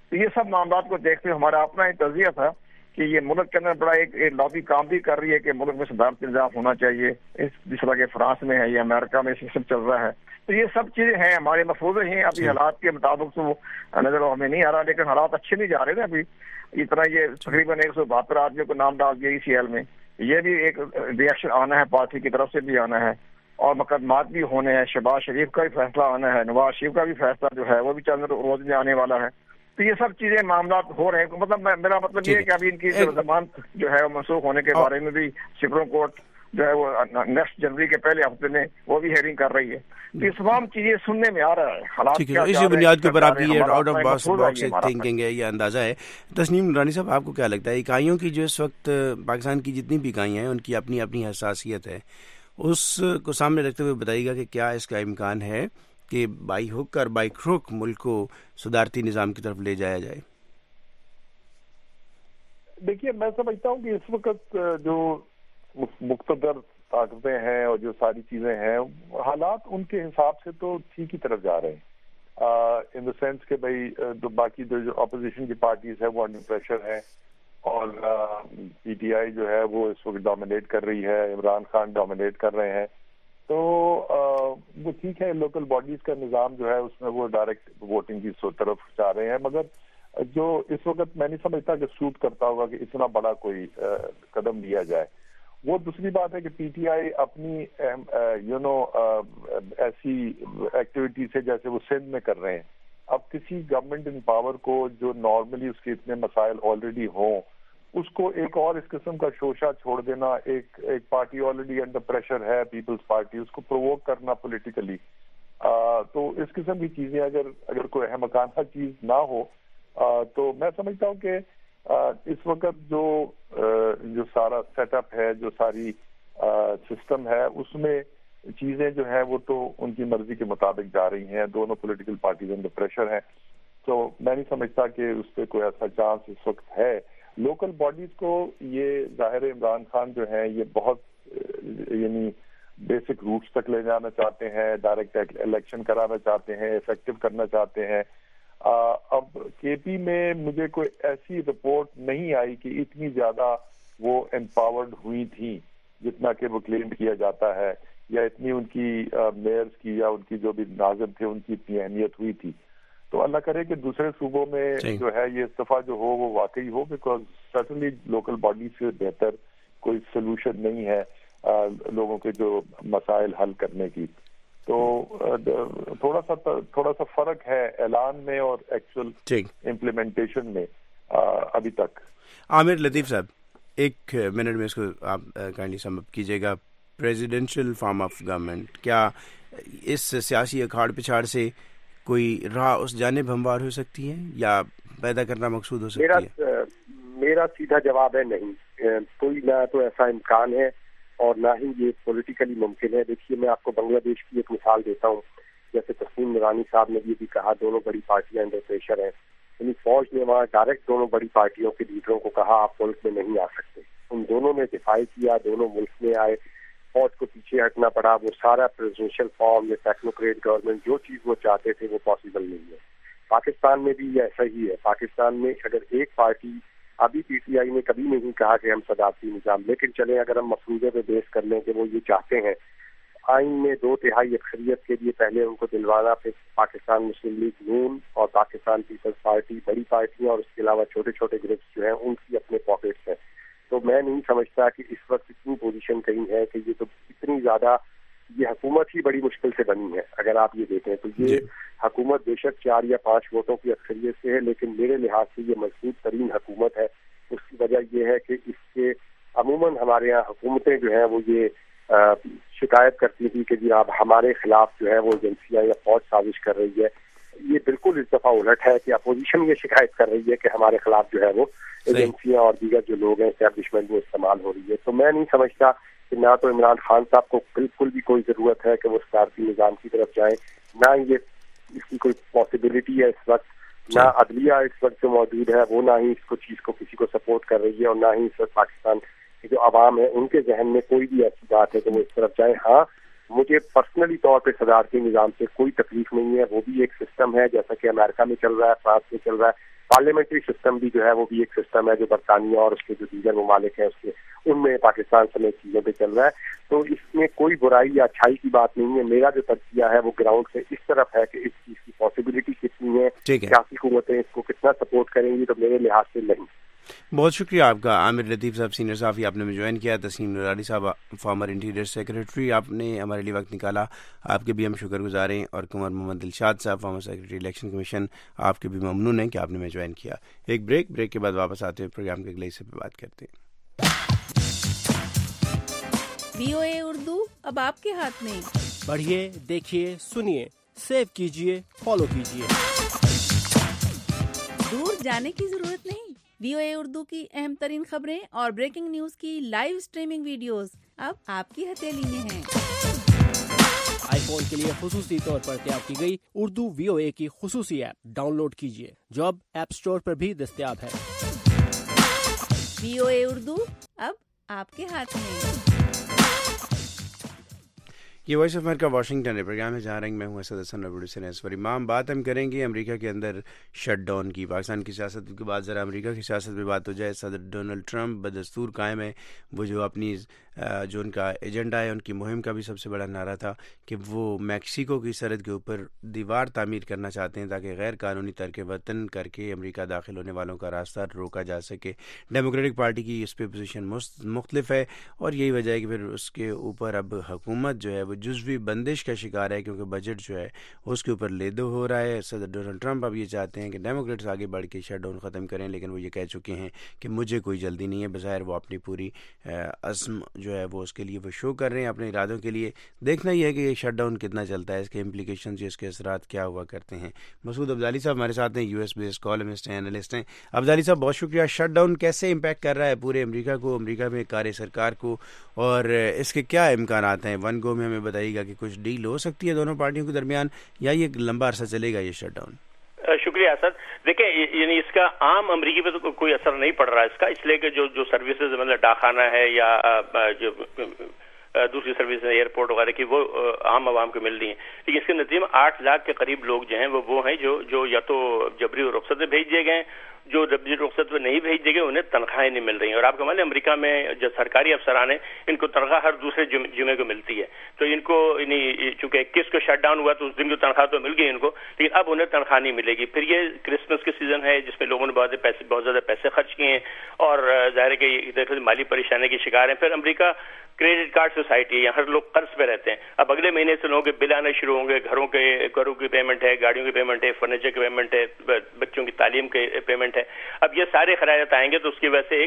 تو یہ سب معاملات کو دیکھتے ہوئے ہمارا اپنا ایک تجزیہ تھا کہ یہ ملک کے اندر بڑا ایک لابی کام بھی کر رہی ہے کہ ملک میں صدارتی نظام ہونا چاہیے، جس طرح کے فرانس میں ہے یا امریکہ میں سسٹم چل رہا ہے. تو یہ سب چیزیں ہیں ہمارے مفروضے ہیں. ابھی حالات کے مطابق تو نظر ہمیں نہیں آ رہا، لیکن حالات اچھے نہیں جا رہے نا. ابھی اتنا یہ تقریباً 172 آدمیوں کو نام ڈال دیا ECL میں، یہ بھی ایک ریئیکشن آنا ہے، پارٹی کی طرف سے بھی آنا ہے، اور مقدمات بھی ہونے ہیں. شہباز شریف کا بھی فیصلہ آنا ہے، نواز شریف کا بھی فیصلہ جو ہے وہ بھی چند روز میں آنے والا ہے. تو یہ سب چیزیں معاملات ہو رہے ہیں. مطلب میرا مطلب یہ ہے کہ ابھی ان کی ضمانت جو ہے منسوخ ہونے کے بارے میں بھی سپریم کورٹ جو ہے وہ نیکسٹ جنوری کے پہلے ہفتے میں وہ بھی ہیئرنگ کر رہی ہے. تو یہ تمام چیزیں سننے میں آ رہا ہے. حالات اسی بنیاد کے اوپر آپ کی آؤٹ آف باکس تھنکنگ ہے، یہ اندازہ ہے. تسنیم نورانی صاحب، آپ کو کیا لگتا ہے اکائیوں کی جو اس وقت پاکستان کی جتنی بھی اکائیاں ہیں ان کی اپنی اپنی حساسیت ہے، اس کو سامنے رکھتے ہوئے بتائیے گا کہ کیا اس کا امکان ہے کہ بائی ہک اور بائی کروک ملک کو صدارتی نظام کی طرف لے جایا جائے؟ دیکھیے، میں سمجھتا ہوں کہ اس وقت جو مقتدر طاقتیں ہیں اور جو ساری چیزیں ہیں، حالات ان کے حساب سے تو ٹھیک ہی طرف جا رہے ہیں، ان دا سینس کہ بھائی باقی جو اپوزیشن کی پارٹیز ہے وہ انڈر پریشر ہیں، اور PTI جو ہے وہ اس وقت ڈومینیٹ کر رہی ہے، عمران خان ڈومینیٹ کر رہے ہیں. تو وہ ٹھیک ہے، لوکل باڈیز کا نظام جو ہے اس میں وہ ڈائریکٹ ووٹنگ کی طرف جا رہے ہیں، مگر جو اس وقت میں نہیں سمجھتا کہ سوٹ کرتا ہوگا کہ اتنا بڑا کوئی قدم لیا جائے. وہ دوسری بات ہے کہ PTI اپنی ایسی ایکٹیویٹیز ہے جیسے وہ سندھ میں کر رہے ہیں. اب کسی گورنمنٹ ان پاور کو جو نارملی اس کے اتنے مسائل آلریڈی ہوں، اس کو ایک اور اس قسم کا شوشہ چھوڑ دینا، ایک پارٹی آلریڈی انڈر پریشر ہے، پیپلز پارٹی، اس کو پرووک کرنا پولیٹیکلی، تو اس قسم کی چیزیں اگر کوئی احمقانہ چیز نہ ہو تو میں سمجھتا ہوں کہ اس وقت جو سارا سیٹ اپ ہے، جو ساری سسٹم ہے، اس میں چیزیں جو ہیں وہ تو ان کی مرضی کے مطابق جا رہی ہیں. دونوں پولیٹیکل پارٹیز انڈر پریشر ہیں، تو میں نہیں سمجھتا کہ اس پہ کوئی ایسا چانس اس وقت ہے. لوکل باڈیز کو یہ ظاہر عمران خان جو ہیں یہ بہت یعنی بیسک روٹس تک لے جانا چاہتے ہیں، ڈائریکٹ الیکشن کرانا چاہتے ہیں، افیکٹو کرنا چاہتے ہیں. اب KP میں مجھے کوئی ایسی رپورٹ نہیں آئی کہ اتنی زیادہ وہ امپاورڈ ہوئی تھیں جتنا کہ وہ کلیم کیا جاتا ہے، یا اتنی ان کی میئرز کی یا ان کی جو بھی ناظم تھے ان کی اتنی اہمیت ہوئی تھی. تو اللہ کرے کہ دوسرے صوبوں میں جو ہے یہ استعفیٰ جو ہو وہ واقعی ہو، بیکاز سرٹنلی لوکل باڈی سے بہتر کوئی سلوشن نہیں ہے لوگوں کے جو مسائل حل کرنے کی. تو تھوڑا سا فرق ہے اعلان میں اور ایکچوئل امپلیمنٹیشن میں ابھی تک. عامر لطیف صاحب، ایک منٹ میں اس کو آپ کائنڈلی سم اپ کیجیے گا. پریزیڈینشیل فارم آف گورنمنٹ، کیا اس سیاسی اکھاڑ پچھاڑ سے کوئی راہ اس جانب ہموار ہو سکتی ہے یا پیدا کرنا مقصود ہو سکتی ہے؟ میرا سیدھا جواب ہے نہیں. کوئی نہ تو ایسا امکان ہے اور نہ ہی یہ پولیٹیکلی ممکن ہے. دیکھیے، میں آپ کو بنگلہ دیش کی ایک مثال دیتا ہوں. جیسے تسنیم نورانی صاحب نے یہ بھی کہا، دونوں بڑی پارٹیاں انڈر پریشر ہیں. یعنی فوج نے وہاں ڈائریکٹ دونوں بڑی پارٹیوں کے لیڈروں کو کہا آپ ملک میں نہیں آ سکتے. ان دونوں نے دفاع کیا، دونوں ملک میں آئے. فوج کو پیچھے ہٹنا پڑا. وہ سارا پریزیڈنشیل فارم یا ٹیکنوکریٹ گورنمنٹ جو چیز وہ چاہتے تھے وہ پاسبل نہیں ہے. پاکستان میں بھی ایسا ہی ہے. پاکستان میں اگر ایک پارٹی، ابھی PTI نے کبھی نہیں کہا کہ ہم صدارتی نظام، لیکن چلیں اگر ہم مفروضے پہ بیس کر لیں کہ وہ یہ چاہتے ہیں آئین میں 2/3 اکثریت کے لیے پہلے ان کو دلوانا، پھر پاکستان مسلم لیگ نون اور پاکستان پیپلز پارٹی بڑی پارٹیاں اور اس کے علاوہ چھوٹے چھوٹے گروپس جو ہیں ان کی اپنے پاکٹس ہیں. تو میں نہیں سمجھتا کہ اس وقت اتنی پوزیشن کہیں ہے کہ یہ تو اتنی زیادہ، یہ حکومت ہی بڑی مشکل سے بنی ہے. اگر آپ یہ دیکھیں تو یہ حکومت بے شک 4 یا 5 ووٹوں کی اکثریت سے ہے، لیکن میرے لحاظ سے یہ مضبوط ترین حکومت ہے. اس کی وجہ یہ ہے کہ اس کے عموماً ہمارے یہاں حکومتیں جو ہیں وہ یہ شکایت کرتی تھی کہ جی آپ ہمارے خلاف جو ہے وہ ایجنسیاں یا فوج سازش کر رہی ہے. یہ بالکل اس دفعہ الٹ ہے کہ اپوزیشن یہ شکایت کر رہی ہے کہ ہمارے خلاف جو ہے وہ ایجنسیاں اور دیگر جو لوگ ہیں اسٹیبلشمنٹ وہ استعمال ہو رہی ہے. تو میں نہیں سمجھتا کہ نہ تو عمران خان صاحب کو بالکل بھی کوئی ضرورت ہے کہ وہ صدارتی نظام کی طرف جائیں، نہ یہ اس کی کوئی پاسبلٹی ہے اس وقت، نہ عدلیہ اس وقت جو موجود ہے وہ نہ ہی اس کو چیز کو کسی کو سپورٹ کر رہی ہے، اور نہ ہی اس وقت پاکستان کی جو عوام ہے ان کے ذہن میں کوئی بھی ایسی بات ہے کہ وہ اس طرف جائیں. ہاں، مجھے پرسنلی طور پہ صدارتی نظام سے کوئی تکلیف نہیں ہے. وہ بھی ایک سسٹم ہے جیسا کہ امریکہ میں چل رہا ہے، فرانس میں چل رہا ہے. पार्लियामेंट्री सिस्टम भी जो है वो भी एक सिस्टम है जो बरतानिया और उसके जो दीगर ममालिक हैं उसके उनमें पाकिस्तान समेत चीज़ों पे चल रहा है। तो इसमें कोई बुराई या अच्छाई की बात नहीं है। मेरा जो तजज़िया है वो ग्राउंड से इस तरफ है कि इस चीज़ की पॉसिबिलिटी कितनी है, सियासी हुकूमतें इसको कितना सपोर्ट करेंगी, तो मेरे लिहाज से नहीं। बहुत शुक्रिया आपका आमिर लतीफ़ साहब, सीनियर सहाफ़ी, आपने में ज्वाइन किया। तस्नीम नूरानी साहब, फॉर्मर इंटीरियर सेक्रेटरी, आपने हमारे लिए वक्त निकाला, आपके भी हम शुक्रगुजार हैं। और कुंवर मोहम्मद दिलशाद साहब, फॉर्मर सेक्रेटरी इलेक्शन कमीशन, आपके भी ममनून हैं कि आपने में ज्वाइन किया। एक ब्रेक के बाद वापस आते हुए प्रोग्राम के अगले हिस्से पर बात करते हैं। VOA उर्दू अब आपके हाथ में। पढ़िए, देखिए, सुनिए, सेव कीजिए, फॉलो कीजिए। दूर जाने की जरूरत नहीं। VOA उर्दू की अहम तरीन खबरें और ब्रेकिंग न्यूज की लाइव स्ट्रीमिंग वीडियोस अब आपकी हथेली में हैं। आईफोन के लिए खुसूसी तौर पर तैयार की गई उर्दू VOA की खुसूसी ऐप डाउनलोड कीजिए, जो अब ऐप स्टोर पर भी दस्तयाब है। VOA उर्दू अब आपके हाथ में। ये वॉइस ऑफ अमेरिका वाशिंगटन है, प्रोग्राम है जहाँ रंग मैं हूँ असद हसन, प्रोड्यूसर असफर इमाम। बात हम करेंगे अमेरिका के अंदर शट डाउन की। पाकिस्तान की सियासत के बाद ज़रा अमेरिका की सियासत पे बात हो जाए। सदर डोनाल्ड ट्रंप बदस्तूर कायम है। वो जो अपनी जो उनका एजेंडा है, उनकी मुहिम का भी सबसे बड़ा नारा था कि वो मैक्सिको की सरहद के ऊपर दीवार तामीर करना चाहते हैं ताकि गैर कानूनी तर्क वतन करके अमेरिका दाखिल होने वालों का रास्ता रोका जा सके। डेमोक्रेटिक पार्टी की इस पर पोजीशन मुख्तलिफ है और यही वजह है कि फिर उसके ऊपर अब हुकूमत जो है वो जुज़वी बंदिश का शिकार है, क्योंकि बजट जो है उसके ऊपर लेदो हो रहा है। सदर डोनाल्ड ट्रंप अब ये चाहते हैं कि डेमोक्रेट्स आगे बढ़ के शट डाउन ख़त्म करें, लेकिन वो ये कह चुके हैं कि मुझे कोई जल्दी नहीं है। बज़ाहिर वो अपनी पूरी अज़्म जो है वो उसके लिए वो शो कर रहे हैं, अपने इरादों के लिए। देखना ही है कि ये शट डाउन कितना चलता है, इसके इम्प्लीकेशंस, इसके असरात क्या हुआ करते हैं। मसूद अब्दाली साहब हमारे साथ हैं, US बेस्ड कॉलमिस्ट हैं, एनालिस्ट हैं। अब्दाली साहब बहुत शुक्रिया। शट डाउन कैसे इम्पैक्ट कर रहा है पूरे अमेरिका को, अमेरिका में कार्य सरकार को, और इसके क्या इम्कानात हैं? वन गो में हमें बताइएगा कि कुछ डील हो सकती है दोनों पार्टियों के दरमियान, या ये लंबा अरसा चलेगा ये शट डाउन? शुक्रिया सर। देखिए, यानी इसका आम अमरीकी पे तो कोई असर नहीं पड़ रहा है इसका, इसलिए कि जो सर्विसेज मतलब डाकखाना है या जो दूसरी सर्विस एयरपोर्ट वगैरह की वो आम आवाम को मिल रही है। लेकिन इसके नतीजे में 8 लाख के करीब लोग जो हैं वो हैं जो या तो जबरी रुख्सत में भेज दिए गए, जो जबरी रुख्सत में नहीं भेज दिए गए उन्हें तनख्वाहें नहीं मिल रही हैं। और आपको मालूम है अमेरिका में जो सरकारी अफसरान हैं इनको तनख्वाह हर दूसरे जुमे को मिलती है। तो इनको चूंकि 21 को शट डाउन हुआ तो उस दिन की तनख्वाह तो मिल गई इनको, लेकिन अब उन्हें तनख्वाह नहीं मिलेगी। फिर ये क्रिसमस के सीजन है जिसमें लोगों ने बहुत ज्यादा पैसे खर्च किए हैं और जाहिर है कि इधर माली परेशानी के शिकार हैं। फिर अमेरिका क्रेडिट कार्ड सोसाइटी है, यहाँ हर लोग कर्ज पे रहते हैं। अब अगले महीने से लोगों के बिल आने शुरू होंगे, घरों की पेमेंट है, गाड़ियों की पेमेंट है, फर्नीचर की पेमेंट है, बच्चों की तालीम के पेमेंट है। अब ये सारे खराजात आएंगे तो उसकी वजह से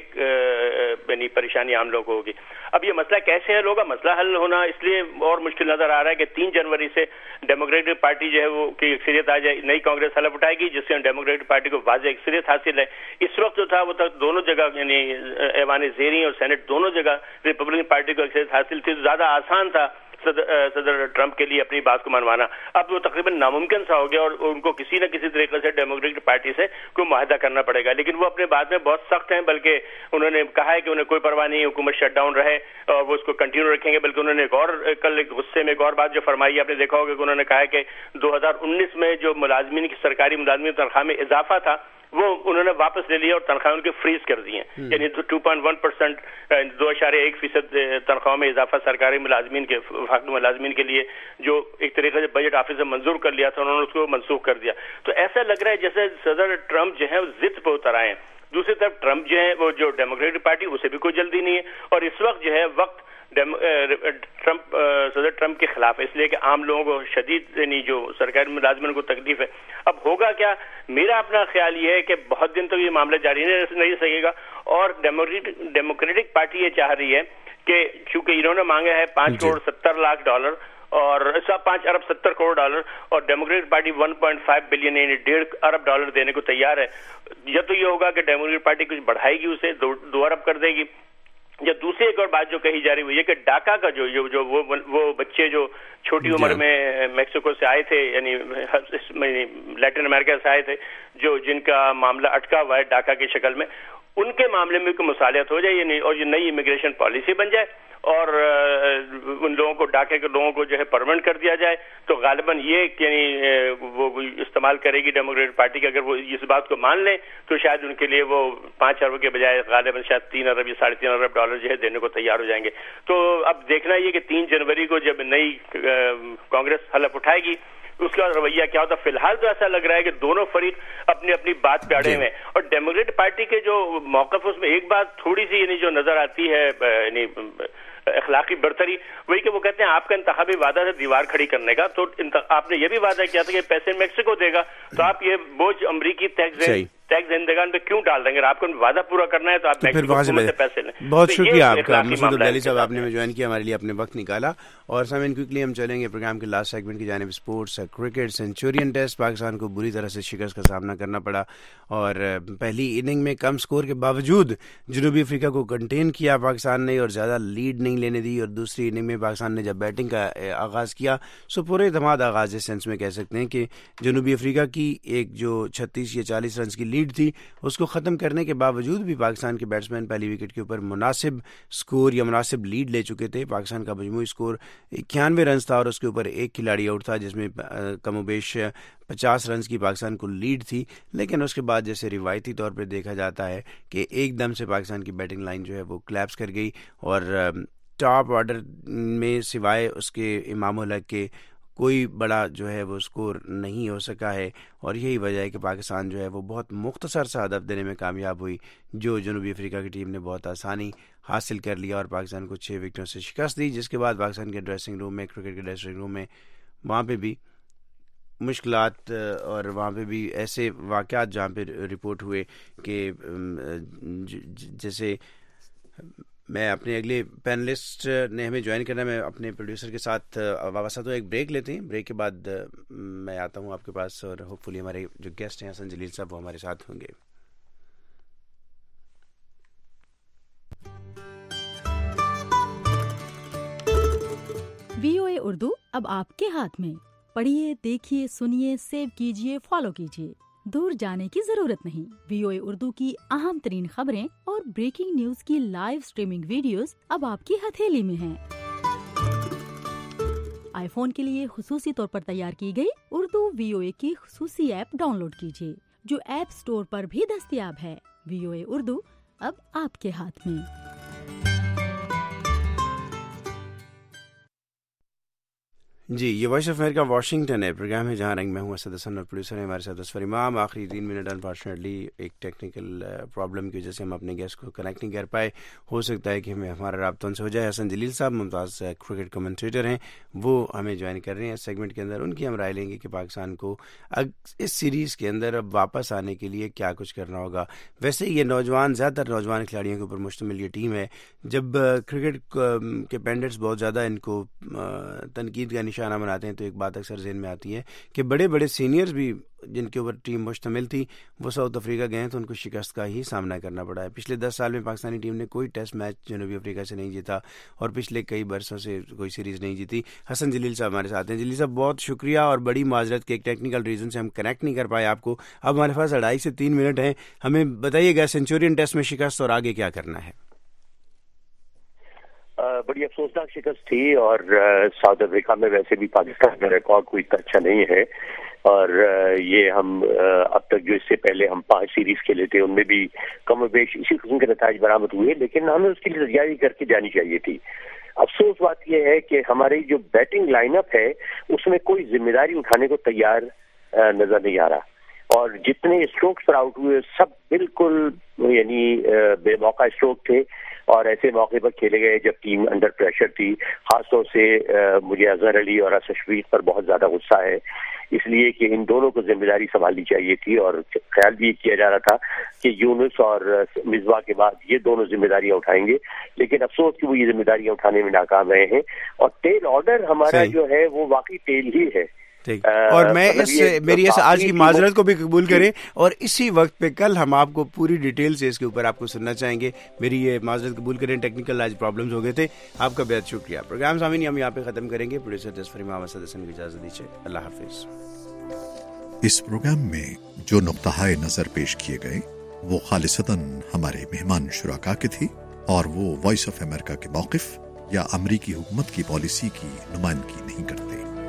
एक परेशानी आम लोगों को होगी। अब ये मसला कैसे हल होगा? मसला हल होना इसलिए और मुश्किल नजर आ रहा है कि 3 जनवरी से डेमोक्रेटिक पार्टी जो है वो की अक्सरियत आ जाए, नई कांग्रेस हलफ उठाएगी जिससे डेमोक्रेटिक पार्टी को वाज़ेह अक्सरियत हासिल है। इस वक्त जो था वो तक दोनों जगह यानी ऐवान ज़ेरी और सेनेट दोनों जगह रिपब्लिकन पार्टी को अक्सरियत हासिल थी, तो ज्यादा आसान था सदर ट्रंप के लिए अपनी बात को मनवाना। अब वो तकरीबन नामुमकिन सा हो गया और उनको किसी न किसी तरीके से डेमोक्रेटिक पार्टी से कोई मुआहदा करना पड़ेगा। लेकिन वो अपने बात में बहुत सख्त हैं, बल्कि उन्होंने कहा है कि उन्हें कोई परवाह नहीं, हुकूमत शट डाउन रहे और वो उसको कंटिन्यू रखेंगे। बल्कि उन्होंने कल गुस्से में एक और बात जो फरमाई, आपने देखा होगा कि उन्होंने कहा है कि 2019 में जो मुलाजमीन की सरकारी मुलाजमीन तनख्वाह में इजाफा था वो उन्होंने वापस ले लिया और तनख्वाह उनके फ्रीज कर दी हैं। यानी 2.1% 2.1% तनख्वाह में इजाफा सरकारी मुलाजमीन के वफाकी मुलाजमीन के लिए जो एक तरीके से बजट ऑफिस से मंजूर कर लिया था उन्होंने उसको मनसूख कर दिया। तो ऐसा लग रहा है जैसे सदर ट्रंप जो है वो जिद पे उतर आए हैं। दूसरी तरफ ट्रंप जो है वो जो डेमोक्रेटिक पार्टी उसे भी कोई जल्दी नहीं है और इस वक्त जो है वक्त सदर ट्रंप के खिलाफ है, इसलिए कि आम लोगों को शदीद यानी जो सरकारी मुलाजमन को तकलीफ है। अब होगा क्या? मेरा अपना ख्याल ये है कि बहुत दिन तक ये मामला जारी नहीं सकेगा और डेमोक्रेटिक पार्टी ये चाह रही है कि चूंकि इन्होंने मांगा है $5.70 और 5 अरब 70 करोड़ डॉलर और डेमोक्रेटिक पार्टी 1.5 बिलियन यानी $1.5 अरब देने को तैयार है। या तो ये होगा कि डेमोक्रेटिक पार्टी कुछ बढ़ाएगी, उसे 2 अरब कर देगी, या दूसरी एक और बात जो कही जा रही है कि डाका का जो वो बच्चे जो छोटी उम्र में मेक्सिको से आए थे यानी लैटिन अमेरिका से आए थे, जो जिनका मामला अटका हुआ है डाका की शक्ल में, ان کے معاملے میں کوئی مصالحت ہو جائے یعنی اور یہ نئی امیگریشن پالیسی بن جائے اور ان لوگوں کو ڈاکے کے لوگوں کو جو ہے پرمنٹ کر دیا جائے تو غالباً یہ یعنی وہ استعمال کرے گی ڈیموکریٹک پارٹی کہ اگر وہ اس بات کو مان لیں تو شاید ان کے لیے وہ 5 ارب کے بجائے غالباً شاید 3 ارب یا $3.5 ارب جو ہے دینے کو تیار ہو جائیں گے. تو اب دیکھنا یہ کہ 3 جنوری کو جب نئی کانگریس حلف اٹھائے گی اس کا رویہ کیا ہوتا. فی الحال تو ایسا لگ رہا ہے کہ دونوں فریق اپنی اپنی بات پہ اڑے ہوئے اور ڈیموکریٹک پارٹی کے جو موقف اس میں ایک بات تھوڑی سی یعنی جو نظر آتی ہے یعنی اخلاقی برتری وہی کہ وہ کہتے ہیں آپ کا انتخابی وعدہ ہے دیوار کھڑی کرنے کا تو آپ نے یہ بھی وعدہ کیا تھا کہ پیسے میکسیکو دے گا تو آپ یہ بوجھ امریکی ٹیکس دہندگان پہ کیوں ڈال دیں گے؟ آپ کو وعدہ پورا کرنا ہے تو آپ میکسیکو سے پیسے لیں. بہت شکریہ آپ کا مسعود عبدالی صاحب, آپ نے جوائن کیا, ہمارے لیے اپنے وقت نکالا. اور سامعین کوئکلی ہم چلیں گے پروگرام کے لاسٹ سیگمنٹ کی جانب. Sports cricket centurion test Pakistan کو بری طرح سے شکست کا سامنا کرنا پڑا اور پہلی اننگ میں کم سکور کے باوجود جنوبی افریقہ کو کنٹین کیا پاکستان نے اور زیادہ لیڈ نہیں لینے دی. اور دوسری اننگ میں پاکستان نے جب بیٹنگ کا آغاز کیا سو پورے اعتماد آغاز اس سینس میں کہہ سکتے ہیں کہ جنوبی افریقہ کی ایک جو 36 یا 40 رنز کی لیڈ تھی اس کو ختم کرنے کے باوجود بھی پاکستان کے بیٹسمین پہلی وکٹ کے اوپر مناسب سکور یا مناسب لیڈ لے چکے تھے. پاکستان کا مجموعی سکور 91 رنز تھا اور اس کے اوپر ایک کھلاڑی آؤٹ تھا جس میں کم و بیش 50 رنز کی پاکستان کو لیڈ تھی. لیکن اس کے بعد جیسے روایتی طور پہ دیکھا جاتا ہے کہ ایک دم سے پاکستان کی بیٹنگ لائن جو ہے وہ کلیپس کر گئی اور ٹاپ آرڈر میں سوائے اس کے امام الحق کے کوئی بڑا جو ہے وہ سکور نہیں ہو سکا ہے. اور یہی وجہ ہے کہ پاکستان جو ہے وہ بہت مختصر سا ہدف دینے میں کامیاب ہوئی جو جنوبی افریقہ کی ٹیم نے بہت آسانی حاصل کر لیا اور پاکستان کو 6 وکٹوں سے شکست دی. جس کے بعد پاکستان کے ڈریسنگ روم میں کرکٹ کے ڈریسنگ روم میں وہاں پہ بھی مشکلات اور وہاں پہ بھی ایسے واقعات جہاں پہ رپورٹ ہوئے کہ جیسے میں اپنے اگلے پینلسٹ نے ہمیں جوائن کرنا ہے, میں اپنے پروڈیوسر کے ساتھ وابستہ تو ایک بریک لیتے ہیں. بریک کے بعد میں آتا ہوں آپ کے پاس اور ہوپ فلی ہمارے جو گیسٹ ہیں حسن جلیل صاحب وہ ہمارے ساتھ ہوں گے. VOA اردو اب آپ کے ہاتھ میں. پڑھیے, دیکھیے, سنیے, سیو کیجیے, فالو کیجیے. دور جانے کی ضرورت نہیں. VOA اردو کی اہم ترین خبریں اور بریکنگ نیوز کی لائیو سٹریمنگ ویڈیوز اب آپ کی ہتھیلی میں ہیں. آئی فون کے لیے خصوصی طور پر تیار کی گئی اردو VOA کی خصوصی ایپ ڈاؤن لوڈ کیجیے جو ایپ سٹور پر بھی دستیاب ہے. VOA اردو اب آپ کے ہاتھ میں. جی, یہ وائس آف امریکہ واشنگٹن ہے. پروگرام ہے جہاں رنگ میں ہوں اسد حسن اور پروڈیوسر ہیں ہمارے ساتھ اسفر امام. آخری 3 منٹ انفارچونیٹلی ایک ٹیکنیکل پرابلم کی وجہ سے ہم اپنے گیسٹ کو کنیکٹ نہیں کر پائے. ہو سکتا ہے کہ ہمارا رابطہ ان سے ہو جائے. حسن جلیل صاحب ممتاز کرکٹ کمنٹریٹر ہیں, وہ ہمیں جوائن کر رہے ہیں اس سیگمنٹ کے اندر. ان کی ہم رائے لیں گے کہ پاکستان کو اس سیریز کے اندر اب واپس آنے کے لیے کیا کچھ کرنا ہوگا. ویسے یہ نوجوان, زیادہ تر نوجوان کھلاڑیوں کے اوپر مشتمل یہ ٹیم ہے. جب کرکٹ کے پینڈٹس بہت زیادہ ان کو تنقید کا نشانہ بناتے ہیں تو ایک بات اکثر ذہن میں آتی ہے کہ بڑے بڑے سینئرز بھی جن کے اوپر ٹیم مشتمل تھی وہ ساؤتھ افریقہ گئے تو ان کو شکست کا ہی سامنا کرنا پڑا ہے. پچھلے 10 سال میں پاکستانی ٹیم نے کوئی ٹیسٹ میچ جنوبی افریقہ سے نہیں جیتا اور پچھلے کئی برسوں سے کوئی سیریز نہیں جیتی. حسن جلیل صاحب ہمارے ساتھ ہیں. جلیل صاحب بہت شکریہ اور بڑی معذرت کہ ایک ٹیکنیکل ریزن سے ہم کنیکٹ نہیں کر پائے آپ کو. اب ہمارے پاس 2.5 سے 3 منٹ ہیں. ہمیں بتائیے گا سینچورین ٹیسٹ میں شکست اور آگے کیا کرنا ہے. بڑی افسوسناک شکست تھی اور ساؤتھ افریقہ میں ویسے بھی پاکستان کا ریکارڈ کوئی اتنا اچھا نہیں ہے اور یہ ہم اب تک جو اس سے پہلے ہم 5 سیریز کھیلے تھے ان میں بھی کم و بیش اسی قسم کے نتائج برآمد ہوئے, لیکن ہمیں اس کے لیے تیاری کر کے جانی چاہیے تھی. افسوس بات یہ ہے کہ ہماری جو بیٹنگ لائن اپ ہے اس میں کوئی ذمہ داری اٹھانے کو تیار نظر نہیں آ رہا اور جتنے اسٹروکس پر آؤٹ ہوئے سب بالکل یعنی بے موقع اسٹروک تھے اور ایسے موقع پر کھیلے گئے جب ٹیم انڈر پریشر تھی. خاص طور سے مجھے اظہر علی اور اسد شفیق پر بہت زیادہ غصہ ہے, اس لیے کہ ان دونوں کو ذمہ داری سنبھالنی چاہیے تھی اور خیال بھی یہ کیا جا رہا تھا کہ یونس اور مصباح کے بعد یہ دونوں ذمہ داریاں اٹھائیں گے, لیکن افسوس کہ وہ یہ ذمہ داریاں اٹھانے میں ناکام رہے ہیں اور ٹیل آرڈر ہمارا جو ہے وہ واقعی ٹیل ہی ہے. اور میں میری آج کی معذرت کو بھی قبول کریں اور اسی وقت پہ کل ہم آپ کو پوری ڈیٹیل سے اس کے اوپر آپ کو سننا چاہیں گے. میری یہ معذرت قبول کریں, ٹیکنیکل آج پرابلمز ہو گئے تھے. آپ کا بہت شکریہ. پروگرام سامعین ہم یہاں پہ ختم کریں گے. پروڈیوسر اسفر امام اسد حسن کی اجازت دیجیے. اللہ حافظ. اس پروگرام میں جو نقطہ نظر پیش کیے گئے وہ खालिसतन हमारे मेहमान शुराका के थे और वो वॉइस ऑफ अमेरिका के मौक़िफ़ या अमरीकी हुकूमत की पॉलिसी की नुमाइंदगी नहीं करते।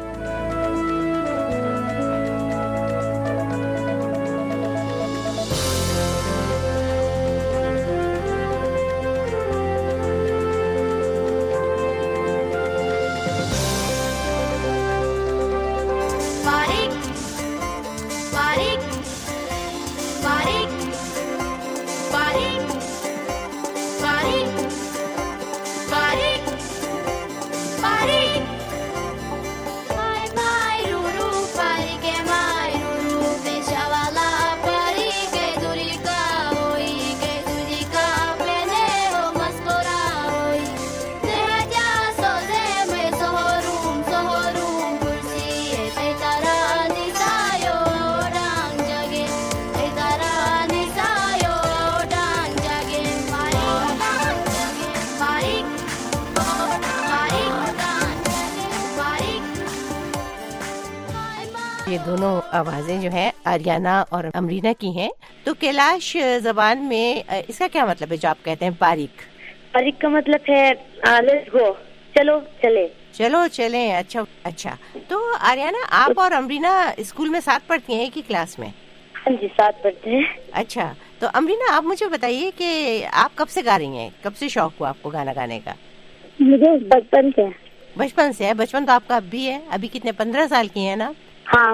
یہ دونوں آوازیں جو ہیں آریانہ اور امرینا کی ہیں. تو کیلاش زبان میں اس کا کیا مطلب ہے جو آپ کہتے ہیں باریک؟ باریک کا مطلب ہے لیٹس گو، چلو چلے، چلو چلیں. اچھا تو آریانہ آپ اور امرینا اسکول میں ساتھ پڑھتی ہیں ایک ہی کلاس میں؟ ہاں جی ساتھ پڑھتے ہیں. اچھا تو امرینا آپ مجھے بتائیے کہ آپ کب سے گا رہی ہیں، کب سے شوق ہوا آپ کو گانا گانے کا؟ مجھے بچپن سے. بچپن سے ہے؟ بچپن تو آپ کا اب بھی ہے، ابھی کتنے 15 سال کی ہیں نا؟ ہاں.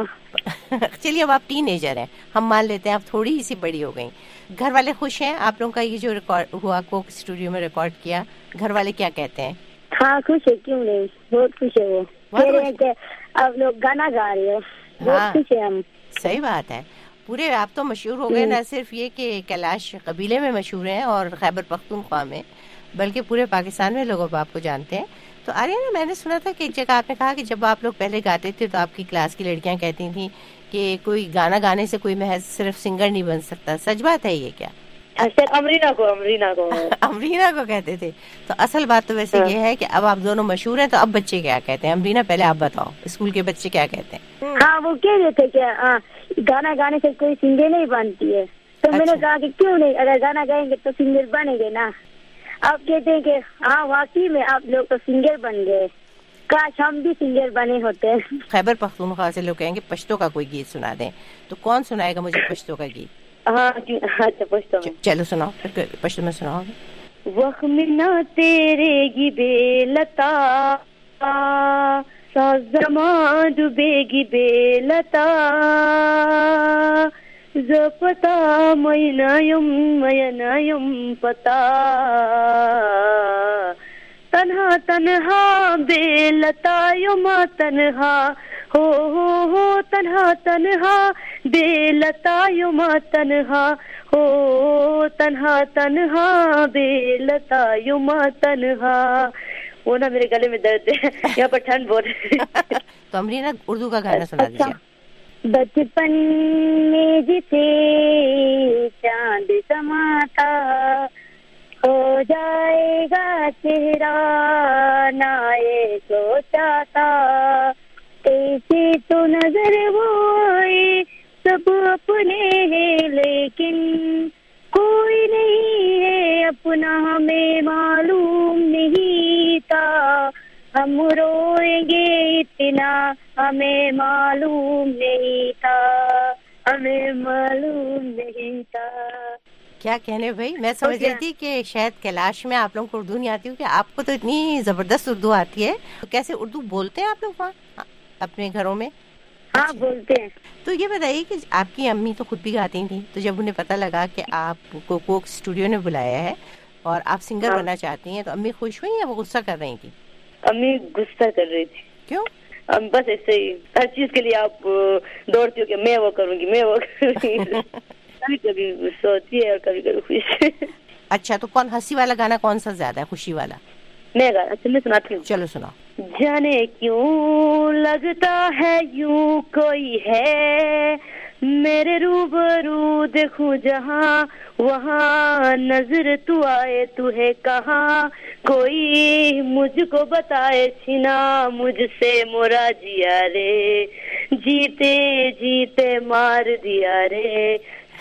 چلیے اب آپ ٹین ایجر ہیں، ہم مان لیتے ہیں آپ تھوڑی سی بڑی ہو گئی. گھر والے خوش ہیں آپ لوگوں کا یہ جو ریکارڈ ہوا کوک اسٹوڈیو میں ریکارڈ کیا؟ گھر والے کیا کہتے ہیں؟ ہاں خوش ہے، کیوں نہیں، بہت خوش ہے. وہ کہہ رہے ہیں کہ آپ لوگ گانا گا رہے ہو، بہت خوش ہے ہم. صحیح بات ہے. پورے آپ تو مشہور ہو گئے، نہ صرف یہ کہ کیلاش قبیلے میں مشہور ہیں اور خیبر پختونخوا میں، بلکہ پورے پاکستان میں لوگ اب آپ کو جانتے ہیں. تو آریانہ میں نے سنا تھا کہ ایک جگہ آپ نے کہا کہ جب آپ لوگ پہلے گاتے تھے تو آپ کی کلاس کی لڑکیاں کہتی تھیں کہ کوئی گانا گانے سے کوئی محض صرف سنگر نہیں بن سکتا. سچ بات ہے یہ کیا؟ امرینا کو کہتے تھے. تو اصل بات تو ویسے یہ ہے کہ اب آپ دونوں مشہور ہیں تو اب بچے کیا کہتے ہیں؟ امرینا پہلے آپ بتاؤ اسکول کے بچے کیا کہتے ہیں؟ ہاں وہ کہہ رہے تھے کہ گانا گانے سے کوئی سنگر نہیں بنتی ہے. تو میں نے کہا کہ کیوں نہیں، اگر گانا گائیں گے تو سنگر بنے گے نا. آپ کہتے ہیں کہ ہاں واقعی میں آپ لوگ تو سنگر بن گئے، کاش ہم بھی سنگر بنے ہوتے. خیبر پختونخوا سے لوگ کہیں گے پشتو کا کوئی گیت سنا دیں، تو کون سنائے گا مجھے پشتو کا گیت؟ ہاں اچھا پشتو میں چلو سناؤ، پشتو میں سناؤ. وخم نہ تیرے گی بے لتا ساز زمان ڈوبے گی بے لتا زپتا مینایم پتا تنہا تنہا بے لتا یما تنہا ہو تنہا تنہا بے لتا یما تنہا ہو تنہا تنہا بے لتا یما تنہا. وہ نا میرے گلے میں درد ہے، یہاں پر ٹھنڈ بہت ہے. تو امرینا اردو کا گانا سنا دیجیے. بچپن میں جسے چاند سماتا ہو جائے گا چہرہ نہ یہ سوچا تھا، ایسے تو نظر وہ سب اپنے ہیں لیکن کوئی نہیں ہے اپنا، ہمیں معلوم نہیں تھا ہم روئیں گے اتنا، ہمیں معلوم نہیں تھا، ہمیں معلوم نہیں تھا. کیا کہنے بھائی، میں سمجھ رہی تھی کہ شاید کیلاش میں آپ لوگوں کو اردو نہیں آتی ہو، کہ آپ کو تو اتنی زبردست اردو آتی ہے. تو کیسے اردو بولتے ہیں آپ لوگ وہاں اپنے گھروں میں؟ ہاں بولتے ہیں. تو یہ بتائیے کہ آپ کی امی تو خود بھی گاتی تھیں، تو جب انہیں پتہ لگا کہ آپ کو کوک اسٹوڈیو نے بلایا ہے اور آپ سنگر بننا چاہتی ہیں، تو امی خوش ہوئی یا وہ غصہ کر رہی تھی؟ امی غصہ کر رہی تھی. کیوں؟ بس ایسے ہی، ہر چیز کے لیے آپ دوڑتی ہو کہ میں وہ کروں گی، میں وہ کروں گی. کبھی کبھی غصہ ہوتی ہے اور کبھی کبھی خوشی. اچھا تو کون ہنسی والا گانا کون سا زیادہ ہے، خوشی والا؟ میں گانا. اچھا میں سناتی ہوں. چلو سناؤ. جانے کیوں لگتا ہے یوں کوئی ہے میرے روبرو، دیکھوں جہاں وہاں نظر تو آئے تو ہے کہاں، کوئی مجھ کو بتائے چھنا مجھ سے مورا جیا رے، جیتے جیتے مار دیا رے،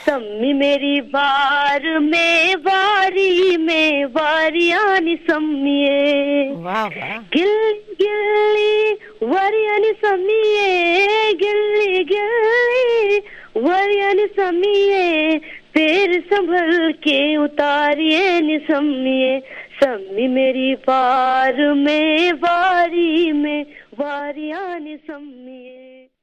सम्मी मेरी बार में वारी में वारियानी सम्मिये गिल्ली गिल्ली वारियानी सम्मिये गिल्ली गिल्ली वारियानी सम्मिये पैर संभल के उतारिए निसम्मिये सम्मी मेरी बार में वारी में वारियानी सम्मिये।